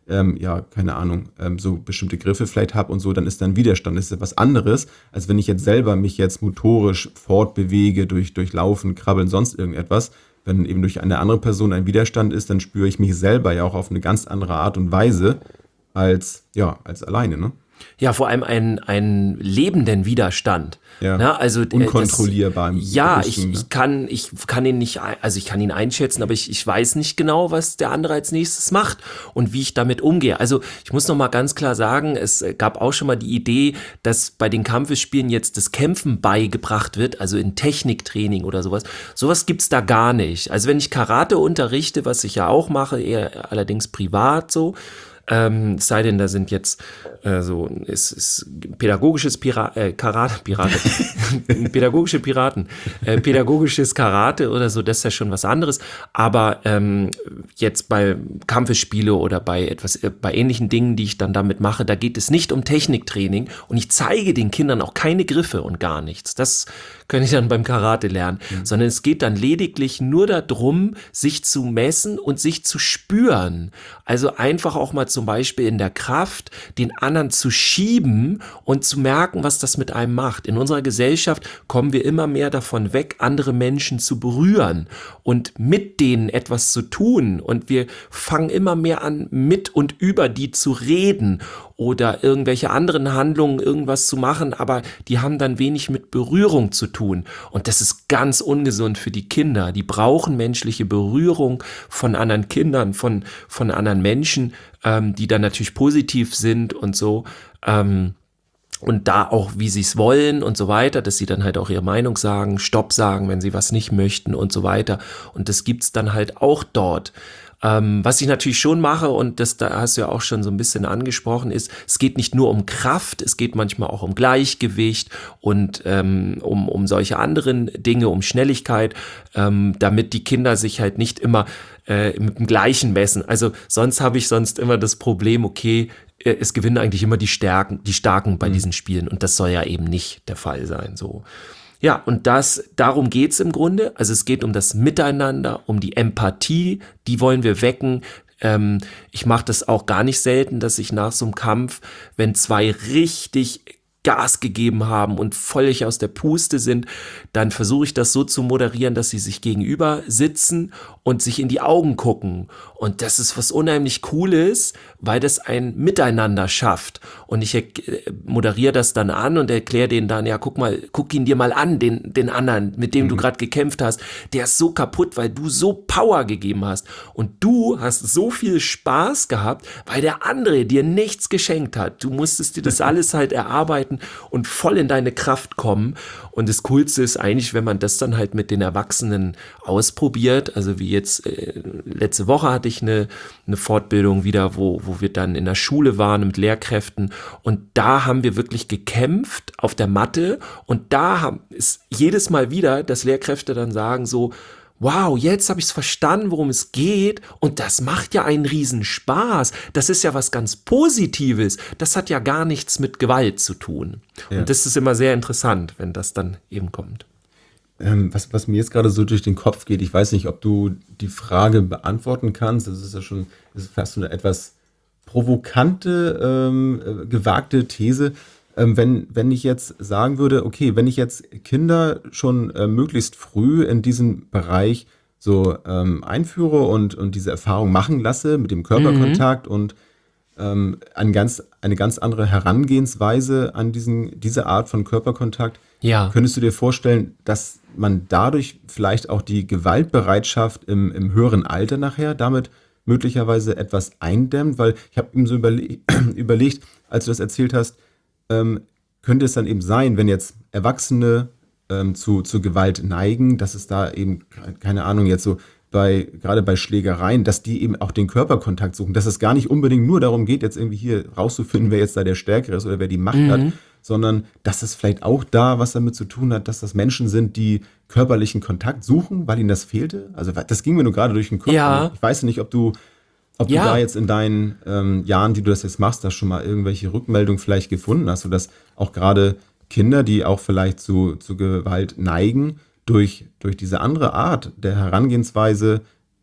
B: ähm, ja, keine Ahnung, ähm, so bestimmte Griffe vielleicht habe und so, dann ist dann Widerstand. Das ist etwas anderes, als wenn ich jetzt selber mich jetzt motorisch fortbewege durch, durch Laufen, Krabbeln, sonst irgendetwas. Wenn eben durch eine andere Person ein Widerstand ist, dann spüre ich mich selber ja auch auf eine ganz andere Art und Weise als, ja, als alleine, ne?
C: Ja, vor allem einen, einen lebenden Widerstand.
B: Ja,
C: Na, also, äh,
B: unkontrollierbar.
C: Das, ja,
B: Richten,
C: ich,
B: ne?
C: ich kann, ich kann ihn nicht, ein- also ich kann ihn einschätzen, aber ich, ich weiß nicht genau, was der andere als nächstes macht und wie ich damit umgehe. Also ich muss noch mal ganz klar sagen, es gab auch schon mal die Idee, dass bei den Kampfesspielen jetzt das Kämpfen beigebracht wird, also in Techniktraining oder sowas. Sowas gibt's da gar nicht. Also wenn ich Karate unterrichte, was ich ja auch mache, eher allerdings privat so, Ähm, es sei denn, da sind jetzt äh, so, es ist pädagogisches Pira äh, Karate, Pirate, pädagogische Piraten, äh, pädagogisches Karate oder so, das ist ja schon was anderes. Aber ähm, jetzt bei Kampfesspiele oder bei etwas, äh, bei ähnlichen Dingen, die ich dann damit mache, da geht es nicht um Techniktraining und ich zeige den Kindern auch keine Griffe und gar nichts. Das können ich dann beim Karate lernen, mhm. sondern es geht dann lediglich nur darum, sich zu messen und sich zu spüren. Also einfach auch mal zum Beispiel in der Kraft, den anderen zu schieben und zu merken, was das mit einem macht. In unserer Gesellschaft kommen wir immer mehr davon weg, andere Menschen zu berühren und mit denen etwas zu tun. Und wir fangen immer mehr an, mit und über die zu reden oder irgendwelche anderen Handlungen, irgendwas zu machen, aber die haben dann wenig mit Berührung zu tun. Und das ist ganz ungesund für die Kinder. Die brauchen menschliche Berührung von anderen Kindern, von, von anderen Menschen, ähm, die dann natürlich positiv sind und so. Ähm, und da auch, wie sie es wollen und so weiter, dass sie dann halt auch ihre Meinung sagen, Stopp sagen, wenn sie was nicht möchten und so weiter. Und das gibt's dann halt auch dort. Ähm, was ich natürlich schon mache, und das da hast du ja auch schon so ein bisschen angesprochen, ist, es geht nicht nur um Kraft, es geht manchmal auch um Gleichgewicht und ähm, um, um solche anderen Dinge, um Schnelligkeit, ähm, damit die Kinder sich halt nicht immer äh, mit dem Gleichen messen. Also sonst habe ich sonst immer das Problem, okay, äh, es gewinnen eigentlich immer die Stärken, die Starken bei mhm. diesen Spielen und das soll ja eben nicht der Fall sein, so. Ja, und das, darum geht's im Grunde. Also es geht um das Miteinander, um die Empathie, die wollen wir wecken. Ähm, ich mache das auch gar nicht selten, dass ich nach so einem Kampf, wenn zwei richtig Gas gegeben haben und völlig aus der Puste sind, dann versuche ich das so zu moderieren, dass sie sich gegenüber sitzen und sich in die Augen gucken. Und das ist was unheimlich Cooles, weil das ein Miteinander schafft. Und ich äh, moderiere das dann an und erkläre denen dann, ja, guck mal, guck ihn dir mal an, den, den anderen, mit dem mhm. du gerade gekämpft hast. Der ist so kaputt, weil du so Power gegeben hast. Und du hast so viel Spaß gehabt, weil der andere dir nichts geschenkt hat. Du musstest dir das alles halt erarbeiten und voll in deine Kraft kommen. Und das Coolste ist eigentlich, wenn man das dann halt mit den Erwachsenen ausprobiert. Also wie jetzt äh, letzte Woche hatte ich eine, eine Fortbildung wieder, wo, wo wir dann in der Schule waren mit Lehrkräften. Und da haben wir wirklich gekämpft auf der Matte. Und da haben, ist jedes Mal wieder, dass Lehrkräfte dann sagen so, wow, jetzt habe ich es verstanden, worum es geht und das macht ja einen riesen Spaß. Das ist ja was ganz Positives. Das hat ja gar nichts mit Gewalt zu tun. Ja. Und das ist immer sehr interessant, wenn das dann eben kommt.
B: Ähm, was, was mir jetzt gerade so durch den Kopf geht, ich weiß nicht, ob du die Frage beantworten kannst. Das ist ja schon, das ist fast so eine etwas provokante, ähm, gewagte These. Ähm, wenn, wenn ich jetzt sagen würde, okay, wenn ich jetzt Kinder schon äh, möglichst früh in diesen Bereich so ähm, einführe und, und diese Erfahrung machen lasse mit dem Körperkontakt mhm. und ähm, ein ganz, eine ganz andere Herangehensweise an diesen, diese Art von Körperkontakt,
C: ja.
B: könntest du dir vorstellen, dass man dadurch vielleicht auch die Gewaltbereitschaft im, im höheren Alter nachher damit möglicherweise etwas eindämmt? Weil ich habe eben so überle- überlegt, als du das erzählt hast, Ähm, könnte es dann eben sein, wenn jetzt Erwachsene ähm, zu, zu Gewalt neigen, dass es da eben, keine Ahnung, jetzt so bei, gerade bei Schlägereien, dass die eben auch den Körperkontakt suchen, dass es gar nicht unbedingt nur darum geht, jetzt irgendwie hier rauszufinden, wer jetzt da der Stärkere ist oder wer die Macht mhm. hat, sondern dass es vielleicht auch da was damit zu tun hat, dass das Menschen sind, die körperlichen Kontakt suchen, weil ihnen das fehlte. Also das ging mir nur gerade durch den Kopf.
C: Ja.
B: Ich weiß nicht, ob du Ob
C: ja.
B: du da jetzt in deinen ähm, Jahren, die du das jetzt machst, da schon mal irgendwelche Rückmeldungen vielleicht gefunden hast, sodass auch gerade Kinder, die auch vielleicht zu, zu Gewalt neigen, durch, durch diese andere Art der Herangehensweise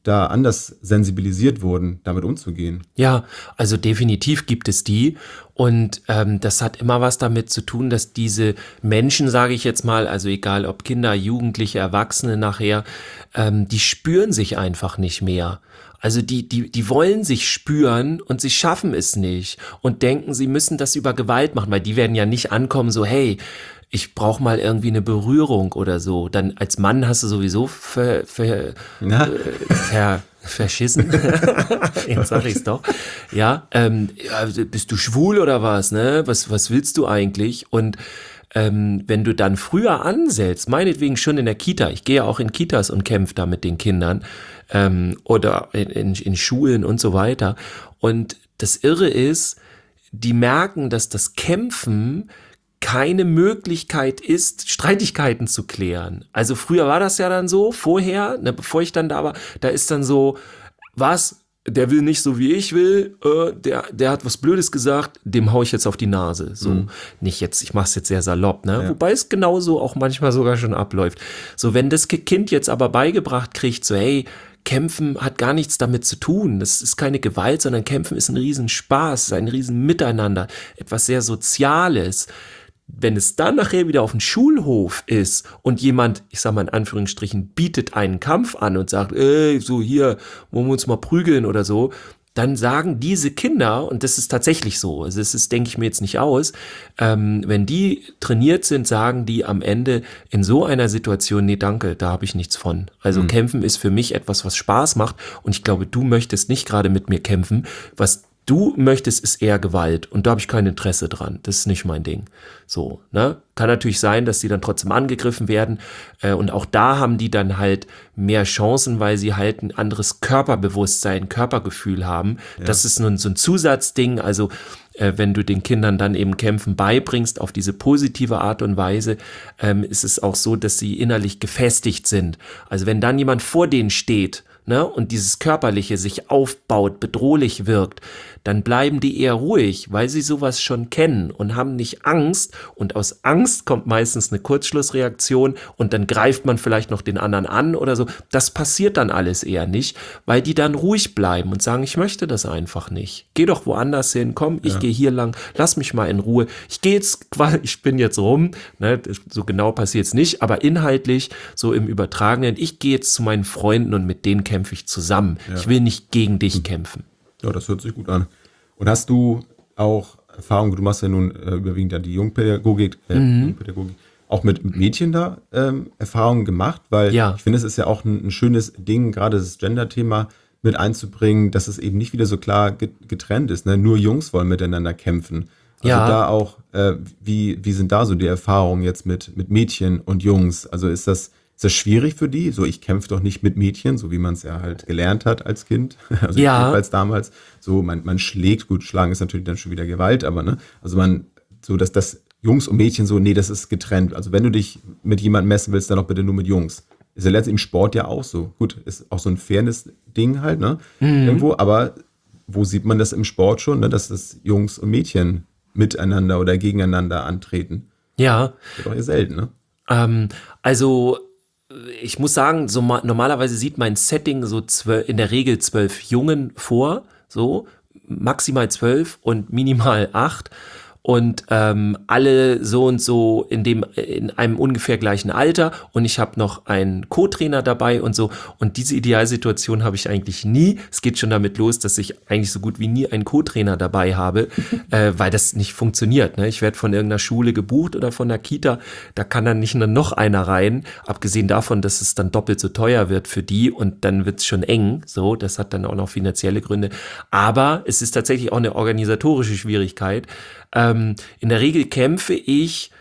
B: da anders sensibilisiert wurden, damit umzugehen.
C: Ja, also definitiv gibt es die und ähm, das hat immer was damit zu tun, dass diese Menschen, sage ich jetzt mal, also egal ob Kinder, Jugendliche, Erwachsene nachher, ähm, die spüren sich einfach nicht mehr. Also die, die, die wollen sich spüren und sie schaffen es nicht und denken, sie müssen das über Gewalt machen, weil die werden ja nicht ankommen so, hey, ich brauche mal irgendwie eine Berührung oder so. Dann als Mann hast du sowieso ver, ver,
B: Na?
C: äh, ver, verschissen. Jetzt sag ich's doch. Ja, ähm, ja, bist du schwul oder was, ne? Was, was willst du eigentlich? Und ähm, wenn du dann früher ansetzt, meinetwegen schon in der Kita, ich gehe ja auch in Kitas und kämpfe da mit den Kindern ähm, oder in, in, in Schulen und so weiter. Und das Irre ist, die merken, dass das Kämpfen keine Möglichkeit ist, Streitigkeiten zu klären. Also früher war das ja dann so, vorher, ne, bevor ich dann da war, da ist dann so, was, der will nicht so wie ich will, äh, der, der hat was Blödes gesagt, dem hau ich jetzt auf die Nase. So, mhm. Nicht jetzt, ich mach's jetzt sehr salopp, ne? Ja. Wobei es genauso auch manchmal sogar schon abläuft. So, wenn das Kind jetzt aber beigebracht kriegt, so, hey, Kämpfen hat gar nichts damit zu tun. Das ist keine Gewalt, sondern Kämpfen ist ein Riesenspaß, ist ein Riesenmiteinander, etwas sehr Soziales. Wenn es dann nachher wieder auf dem Schulhof ist und jemand, ich sag mal in Anführungsstrichen, bietet einen Kampf an und sagt, ey, so hier, wollen wir uns mal prügeln oder so, dann sagen diese Kinder, und das ist tatsächlich so, also das ist, denke ich mir jetzt nicht aus, ähm, wenn die trainiert sind, sagen die am Ende in so einer Situation, nee, danke, da habe ich nichts von. Also mhm. Kämpfen ist für mich etwas, was Spaß macht und ich glaube, du möchtest nicht gerade mit mir kämpfen, was du möchtest, ist eher Gewalt und da habe ich kein Interesse dran. Das ist nicht mein Ding. So, ne? Kann natürlich sein, dass die dann trotzdem angegriffen werden äh, und auch da haben die dann halt mehr Chancen, weil sie halt ein anderes Körperbewusstsein, Körpergefühl haben. Ja. Das ist nun so ein Zusatzding, also äh, wenn du den Kindern dann eben Kämpfen beibringst auf diese positive Art und Weise, ähm, ist es auch so, dass sie innerlich gefestigt sind. Also wenn dann jemand vor denen steht, ne, und dieses Körperliche sich aufbaut, bedrohlich wirkt, dann bleiben die eher ruhig, weil sie sowas schon kennen und haben nicht Angst. Und aus Angst kommt meistens eine Kurzschlussreaktion und dann greift man vielleicht noch den anderen an oder so. Das passiert dann alles eher nicht, weil die dann ruhig bleiben und sagen, ich möchte das einfach nicht. Geh doch woanders hin, komm, ich ja. gehe hier lang, lass mich mal in Ruhe. Ich gehe jetzt, ich bin jetzt rum, ne, so genau passiert es nicht, aber inhaltlich, so im Übertragenen, ich gehe jetzt zu meinen Freunden und mit denen kämpfe ich zusammen. Ja. Ich will nicht gegen dich hm. kämpfen.
B: Ja, das hört sich gut an. Und hast du auch Erfahrung, du machst ja nun äh, überwiegend ja die Jungpädagogik, äh, mhm. Jungpädagogik, auch mit Mädchen da ähm, Erfahrungen gemacht? Weil
C: ja.
B: ich finde, es ist ja auch ein, ein schönes Ding, gerade das Gender-Thema mit einzubringen, dass es eben nicht wieder so klar getrennt ist. Ne? Nur Jungs wollen miteinander kämpfen. Also
C: ja.
B: da auch, äh, wie, wie sind da so die Erfahrungen jetzt mit, mit Mädchen und Jungs? Also ist das... Ist das schwierig für die? So, ich kämpfe doch nicht mit Mädchen, so wie man es ja halt gelernt hat als Kind. Also
C: ja.
B: jedenfalls damals. So, man, man schlägt, gut, schlagen ist natürlich dann schon wieder Gewalt, aber ne, also man, so dass das Jungs und Mädchen so, nee, das ist getrennt. Also wenn du dich mit jemandem messen willst, dann doch bitte nur mit Jungs. Ist ja letztlich im Sport ja auch so. Gut, ist auch so ein Fairness-Ding halt, ne? Mhm. Irgendwo, aber wo sieht man das im Sport schon, ne? Dass das Jungs und Mädchen miteinander oder gegeneinander antreten?
C: Ja.
B: Das ist doch eher selten, ne?
C: Ähm, also ich muss sagen, so ma- normalerweise sieht mein Setting so zwölf, in der Regel zwölf Jungen vor, so maximal zwölf und minimal acht und ähm, alle so und so in dem in einem ungefähr gleichen Alter und ich habe noch einen Co-Trainer dabei und so und diese Idealsituation habe ich eigentlich nie. Es geht schon damit los, dass ich eigentlich so gut wie nie einen Co-Trainer dabei habe, äh, weil das nicht funktioniert. Ne? Ich werde von irgendeiner Schule gebucht oder von der Kita, da kann dann nicht nur noch einer rein, abgesehen davon, dass es dann doppelt so teuer wird für die und dann wird es schon eng. So, das hat dann auch noch finanzielle Gründe. Aber es ist tatsächlich auch eine organisatorische Schwierigkeit. Ähm, in der Regel kämpfe ich,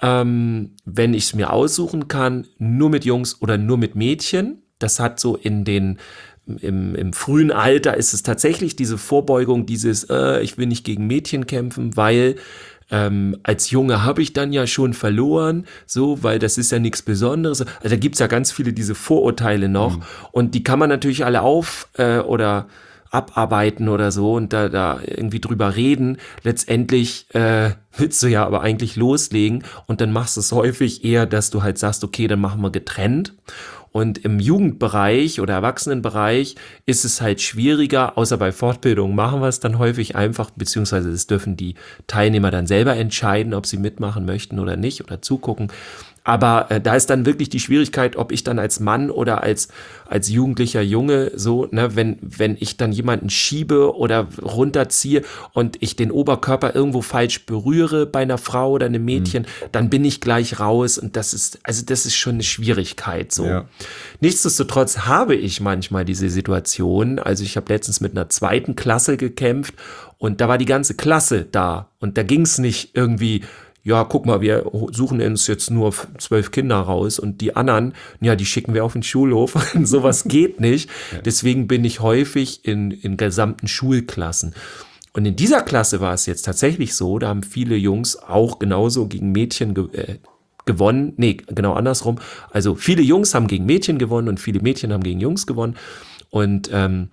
C: ähm, wenn ich es mir aussuchen kann, nur mit Jungs oder nur mit Mädchen. Das hat so in den, im, im frühen Alter ist es tatsächlich diese Vorbeugung, dieses, äh, ich will nicht gegen Mädchen kämpfen, weil ähm, als Junge habe ich dann ja schon verloren, so, weil das ist ja nichts Besonderes. Also da gibt es ja ganz viele diese Vorurteile noch mhm. und die kann man natürlich alle auf äh, oder abarbeiten oder so und da, da irgendwie drüber reden. Letztendlich äh, willst du ja aber eigentlich loslegen und dann machst du es häufig eher, dass du halt sagst, okay, dann machen wir getrennt. Und im Jugendbereich oder Erwachsenenbereich ist es halt schwieriger, außer bei Fortbildungen machen wir es dann häufig einfach, beziehungsweise das dürfen die Teilnehmer dann selber entscheiden, ob sie mitmachen möchten oder nicht oder zugucken. Aber äh, da ist dann wirklich die Schwierigkeit, ob ich dann als Mann oder als, als jugendlicher Junge so, ne, wenn, wenn ich dann jemanden schiebe oder runterziehe und ich den Oberkörper irgendwo falsch berühre bei einer Frau oder einem Mädchen, mhm. dann bin ich gleich raus und das ist, also das ist schon eine Schwierigkeit so. Ja. Nichtsdestotrotz habe ich manchmal diese Situation, also ich habe letztens mit einer zweiten Klasse gekämpft und da war die ganze Klasse da und da ging es nicht irgendwie, ja, guck mal, wir suchen uns jetzt nur zwölf Kinder raus und die anderen, ja, die schicken wir auf den Schulhof. Sowas geht nicht. Ja. Deswegen bin ich häufig in, in gesamten Schulklassen. Und in dieser Klasse war es jetzt tatsächlich so, da haben viele Jungs auch genauso gegen Mädchen ge- äh, gewonnen. Nee, genau andersrum. Also viele Jungs haben gegen Mädchen gewonnen und viele Mädchen haben gegen Jungs gewonnen. Und ähm,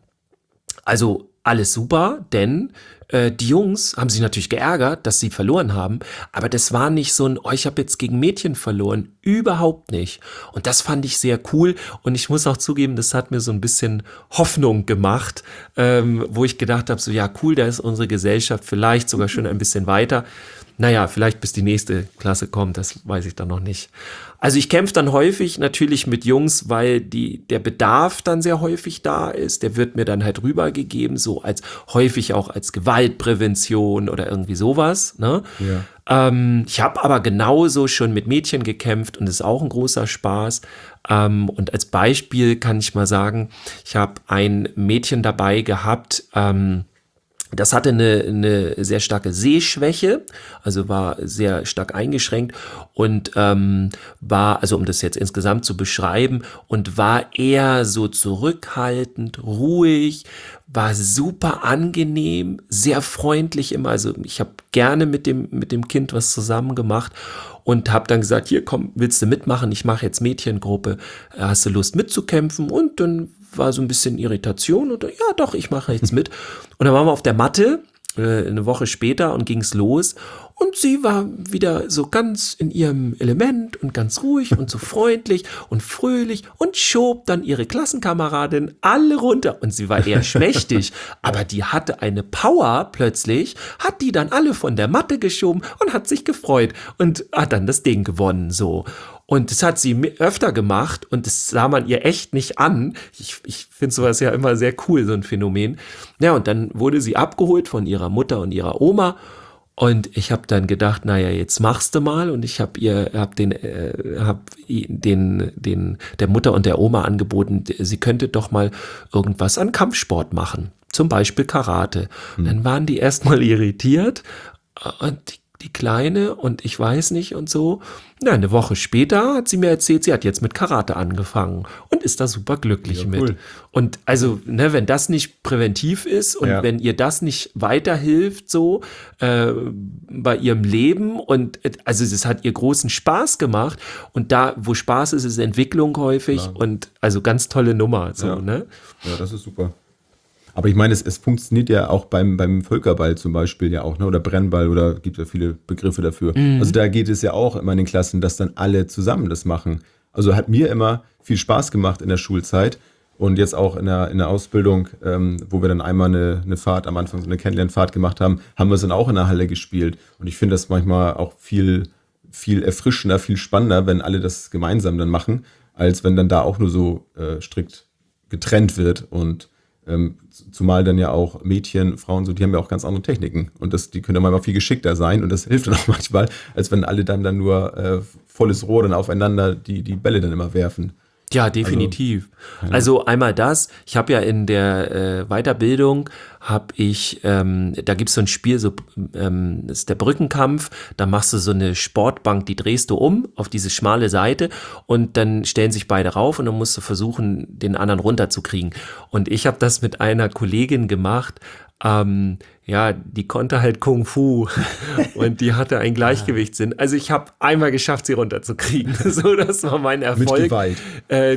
C: also alles super, denn äh, die Jungs haben sich natürlich geärgert, dass sie verloren haben, aber das war nicht so ein, oh, ich habe jetzt gegen Mädchen verloren, überhaupt nicht. Und das fand ich sehr cool und ich muss auch zugeben, das hat mir so ein bisschen Hoffnung gemacht, ähm, wo ich gedacht habe, so ja cool, da ist unsere Gesellschaft vielleicht sogar schon ein bisschen weiter. Naja, vielleicht bis die nächste Klasse kommt, das weiß ich dann noch nicht. Also ich kämpfe dann häufig natürlich mit Jungs, weil die, der Bedarf dann sehr häufig da ist. Der wird mir dann halt rübergegeben, so als häufig auch als Gewaltprävention oder irgendwie sowas. Ne? Ja. Ähm, ich habe aber genauso schon mit Mädchen gekämpft und das ist auch ein großer Spaß. Ähm, und als Beispiel kann ich mal sagen, ich habe ein Mädchen dabei gehabt, ähm, das hatte eine, eine sehr starke Sehschwäche, also war sehr stark eingeschränkt und ähm, war, also um das jetzt insgesamt zu beschreiben, und war eher so zurückhaltend, ruhig, war super angenehm, sehr freundlich immer. Also ich habe gerne mit dem mit dem Kind was zusammen gemacht und habe dann gesagt, hier komm, willst du mitmachen? Ich mache jetzt Mädchengruppe, hast du Lust mitzukämpfen? Und dann war so ein bisschen Irritation und ja doch, ich mache jetzt mit. Und dann waren wir auf der Matte, äh, eine Woche später und ging's los und sie war wieder so ganz in ihrem Element und ganz ruhig und so freundlich und fröhlich und schob dann ihre Klassenkameradin alle runter und sie war eher schmächtig, aber die hatte eine Power plötzlich, hat die dann alle von der Matte geschoben und hat sich gefreut und hat dann das Ding gewonnen so. Und das hat sie öfter gemacht und das sah man ihr echt nicht an. Ich, ich finde sowas ja immer sehr cool, so ein Phänomen. Ja, und dann wurde sie abgeholt von ihrer Mutter und ihrer Oma. Und ich habe dann gedacht, naja, jetzt machst du mal. Und ich habe ihr, hab den, äh, hab den, den, der Mutter und der Oma angeboten, sie könnte doch mal irgendwas an Kampfsport machen. Zum Beispiel Karate. Hm. Dann waren die erstmal irritiert und die die Kleine und ich weiß nicht und so. Na, eine Woche später hat sie mir erzählt, sie hat jetzt mit Karate angefangen und ist da super glücklich ja, mit. Cool. Und also, ne, wenn das nicht präventiv ist und ja. wenn ihr das nicht weiterhilft so äh, bei ihrem Leben und also es hat ihr großen Spaß gemacht und da, wo Spaß ist, ist Entwicklung häufig ja. und also ganz tolle Nummer. So,
B: ja.
C: ne?
B: Ja, das ist super. Aber ich meine, es, es funktioniert ja auch beim, beim Völkerball zum Beispiel ja auch, ne? Oder Brennball oder gibt ja viele Begriffe dafür. Mhm. Also da geht es ja auch immer in den Klassen, dass dann alle zusammen das machen. Also hat mir immer viel Spaß gemacht in der Schulzeit und jetzt auch in der, in der Ausbildung, ähm, wo wir dann einmal eine, eine Fahrt, am Anfang so eine Kennenlernfahrt gemacht haben, haben wir es dann auch in der Halle gespielt. Und ich finde das manchmal auch viel, viel erfrischender, viel spannender, wenn alle das gemeinsam dann machen, als wenn dann da auch nur so äh, strikt getrennt wird und Ähm, zumal dann ja auch Mädchen, Frauen, so, die haben ja auch ganz andere Techniken und das, die können ja manchmal viel geschickter sein und das hilft dann auch manchmal, als wenn alle dann, dann nur äh, volles Rohr dann aufeinander die, die Bälle dann immer werfen.
C: Ja, definitiv. Also, also einmal das, ich habe ja in der äh, Weiterbildung, habe ich, ähm, da gibt's so ein Spiel, so ähm, das ist der Brückenkampf, da machst du so eine Sportbank, die drehst du um auf diese schmale Seite und dann stellen sich beide rauf und dann musst du versuchen, den anderen runterzukriegen. Und ich habe das mit einer Kollegin gemacht, ähm, ja, die konnte halt Kung Fu und die hatte einen Gleichgewichtssinn. Also ich habe einmal geschafft, sie runterzukriegen. So, das war mein Erfolg.
B: Mit Gewalt.
C: Äh,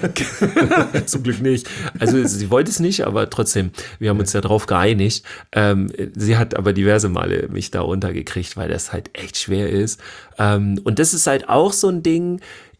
C: zum Glück nicht. Also sie wollte es nicht, aber trotzdem, wir haben uns ja drauf geeinigt. Ähm, sie hat aber diverse Male mich da runtergekriegt, weil das halt echt schwer ist. Ähm, und das ist halt auch so ein Ding,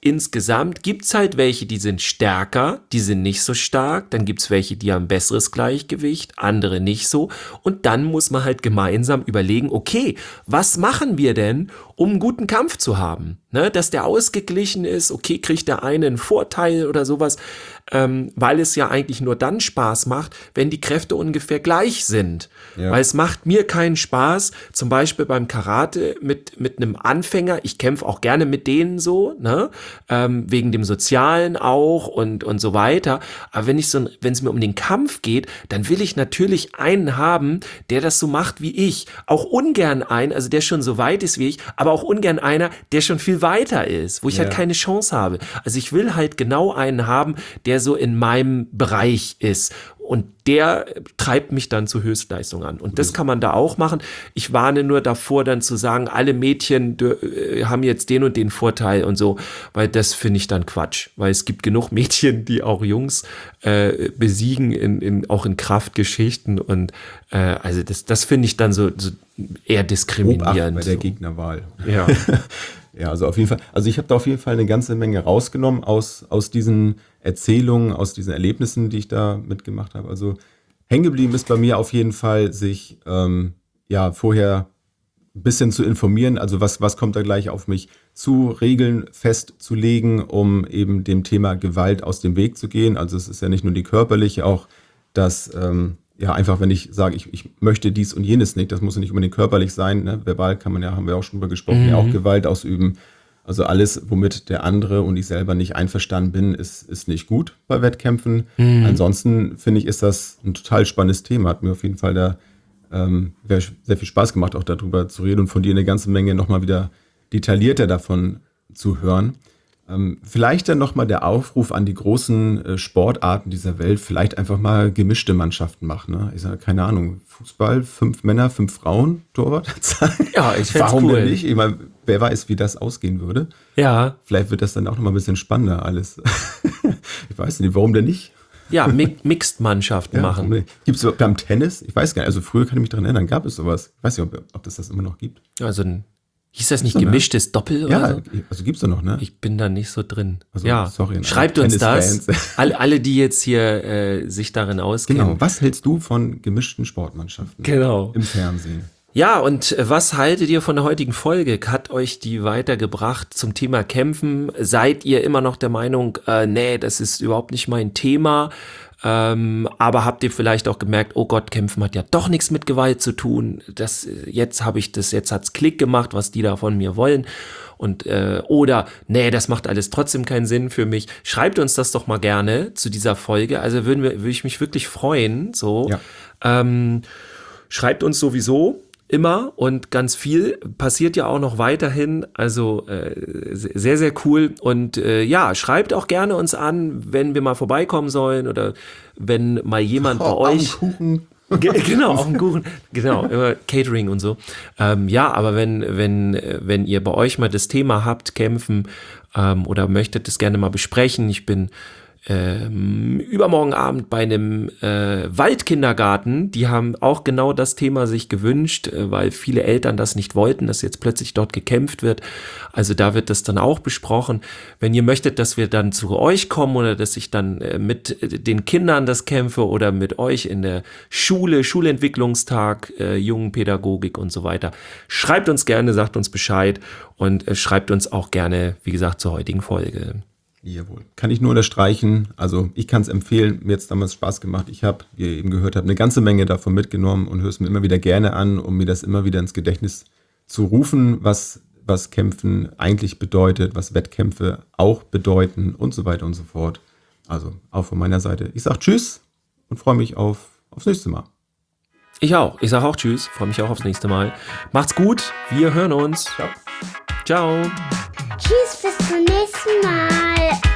C: insgesamt gibt es halt welche, die sind stärker, die sind nicht so stark, dann gibt es welche, die haben ein besseres Gleichgewicht, andere nicht so und dann muss man halt gemeinsam überlegen, okay, was machen wir denn, um einen guten Kampf zu haben? Ne, dass der ausgeglichen ist, okay, kriegt der eine einen Vorteil oder sowas, ähm, weil es ja eigentlich nur dann Spaß macht, wenn die Kräfte ungefähr gleich sind. Ja. Weil es macht mir keinen Spaß, zum Beispiel beim Karate mit, mit einem Anfänger, ich kämpfe auch gerne mit denen so, ne, ähm, wegen dem Sozialen auch und, und so weiter, aber wenn ich so, wenn es mir um den Kampf geht, dann will ich natürlich einen haben, der das so macht wie ich. Auch ungern einen, also der schon so weit ist wie ich, aber auch ungern einer, der schon viel weiter ist, wo ich ja. halt keine Chance habe. Also ich will halt genau einen haben, der so in meinem Bereich ist. Und der treibt mich dann zu Höchstleistung an. Und das kann man da auch machen. Ich warne nur davor, dann zu sagen, alle Mädchen äh, haben jetzt den und den Vorteil und so, weil das finde ich dann Quatsch. Weil es gibt genug Mädchen, die auch Jungs äh, besiegen, in, in, auch in Kraftgeschichten. Und äh, also das, das finde ich dann so, so eher diskriminierend.
B: Bei der
C: so.
B: Gegnerwahl.
C: Ja.
B: Ja, also auf jeden Fall, also ich habe da auf jeden Fall eine ganze Menge rausgenommen aus, aus diesen Erzählungen, aus diesen Erlebnissen, die ich da mitgemacht habe. Also hängen geblieben ist bei mir auf jeden Fall, sich ähm, ja vorher ein bisschen zu informieren, also was, was kommt da gleich auf mich zu, Regeln festzulegen, um eben dem Thema Gewalt aus dem Weg zu gehen. Also es ist ja nicht nur die körperliche, auch das ähm, ja, einfach, wenn ich sage, ich, ich möchte dies und jenes nicht, das muss ja nicht unbedingt körperlich sein, ne? Verbal kann man ja, haben wir auch schon drüber gesprochen, mhm. ja auch Gewalt ausüben. Also alles, womit der andere und ich selber nicht einverstanden bin, ist, ist nicht gut bei Wettkämpfen. Mhm. Ansonsten finde ich, ist das ein total spannendes Thema. Hat mir auf jeden Fall da ähm, sehr viel Spaß gemacht, auch darüber zu reden und von dir eine ganze Menge nochmal wieder detaillierter davon zu hören. Ähm, vielleicht dann nochmal der Aufruf an die großen äh, Sportarten dieser Welt, vielleicht einfach mal gemischte Mannschaften machen. Ne? Ich sage, keine Ahnung, Fußball, fünf Männer, fünf Frauen, Torwart.
C: Ja, ich fände es
B: Warum
C: cool.
B: denn nicht? Ich meine, wer weiß, wie das ausgehen würde.
C: Ja.
B: Vielleicht wird das dann auch nochmal ein bisschen spannender alles. Ich weiß nicht, warum denn nicht?
C: Ja, Mi- Mixed-Mannschaften
B: Ja,
C: machen.
B: Gibt es beim Tennis? Ich weiß gar nicht, also früher kann ich mich daran erinnern, gab es sowas. Ich weiß nicht, ob, ob das das immer noch gibt.
C: Also ein Hieß das nicht
B: so,
C: gemischtes ne? Doppel oder
B: ja,
C: so?
B: also gibt's da noch, ne?
C: Ich bin da nicht so drin.
B: Also,
C: ja,
B: sorry,
C: schreibt uns das. Alle, alle, die jetzt hier äh, sich darin auskennen.
B: Genau, was hältst du von gemischten Sportmannschaften?
C: Genau.
B: Im Fernsehen.
C: Ja, und was haltet ihr von der heutigen Folge? Hat euch die weitergebracht zum Thema Kämpfen? Seid ihr immer noch der Meinung, äh, nee, das ist überhaupt nicht mein Thema? Ähm, aber habt ihr vielleicht auch gemerkt, oh Gott, Kämpfen hat ja doch nichts mit Gewalt zu tun. Das, jetzt habe ich das, jetzt hat's Klick gemacht, was die da von mir wollen. Und äh, oder, nee, das macht alles trotzdem keinen Sinn für mich. Schreibt uns das doch mal gerne zu dieser Folge. Also würden wir, würde ich mich wirklich freuen. So,
B: ja.
C: ähm, schreibt uns sowieso immer und ganz viel passiert ja auch noch weiterhin, also äh, sehr, sehr cool und äh, ja, schreibt auch gerne uns an, wenn wir mal vorbeikommen sollen oder wenn mal jemand
B: oh,
C: bei euch...
B: Kuchen.
C: Ge- genau, auf dem Kuchen, genau, immer Catering und so. Ähm, ja, aber wenn, wenn, wenn ihr bei euch mal das Thema habt, kämpfen ähm, oder möchtet das gerne mal besprechen, ich bin Ähm, übermorgen Abend bei einem äh, Waldkindergarten, die haben auch genau das Thema sich gewünscht, äh, weil viele Eltern das nicht wollten, dass jetzt plötzlich dort gekämpft wird. Also da wird das dann auch besprochen. Wenn ihr möchtet, dass wir dann zu euch kommen oder dass ich dann äh, mit den Kindern das kämpfe oder mit euch in der Schule, Schulentwicklungstag, äh, Jungenpädagogik und so weiter, schreibt uns gerne, sagt uns Bescheid und äh, schreibt uns auch gerne, wie gesagt, zur heutigen Folge.
B: Jawohl. Kann ich nur unterstreichen. Also ich kann es empfehlen. Mir hat es damals Spaß gemacht. Ich habe, wie ihr eben gehört habt, eine ganze Menge davon mitgenommen und höre es mir immer wieder gerne an, um mir das immer wieder ins Gedächtnis zu rufen, was, was Kämpfen eigentlich bedeutet, was Wettkämpfe auch bedeuten und so weiter und so fort. Also auch von meiner Seite. Ich sage Tschüss und freue mich auf, aufs nächste Mal.
C: Ich auch. Ich sage auch Tschüss. Freue mich auch aufs nächste Mal. Macht's gut. Wir hören uns.
B: Ciao.
C: Ciao.
A: Tschüss, bis zum nächsten Mal.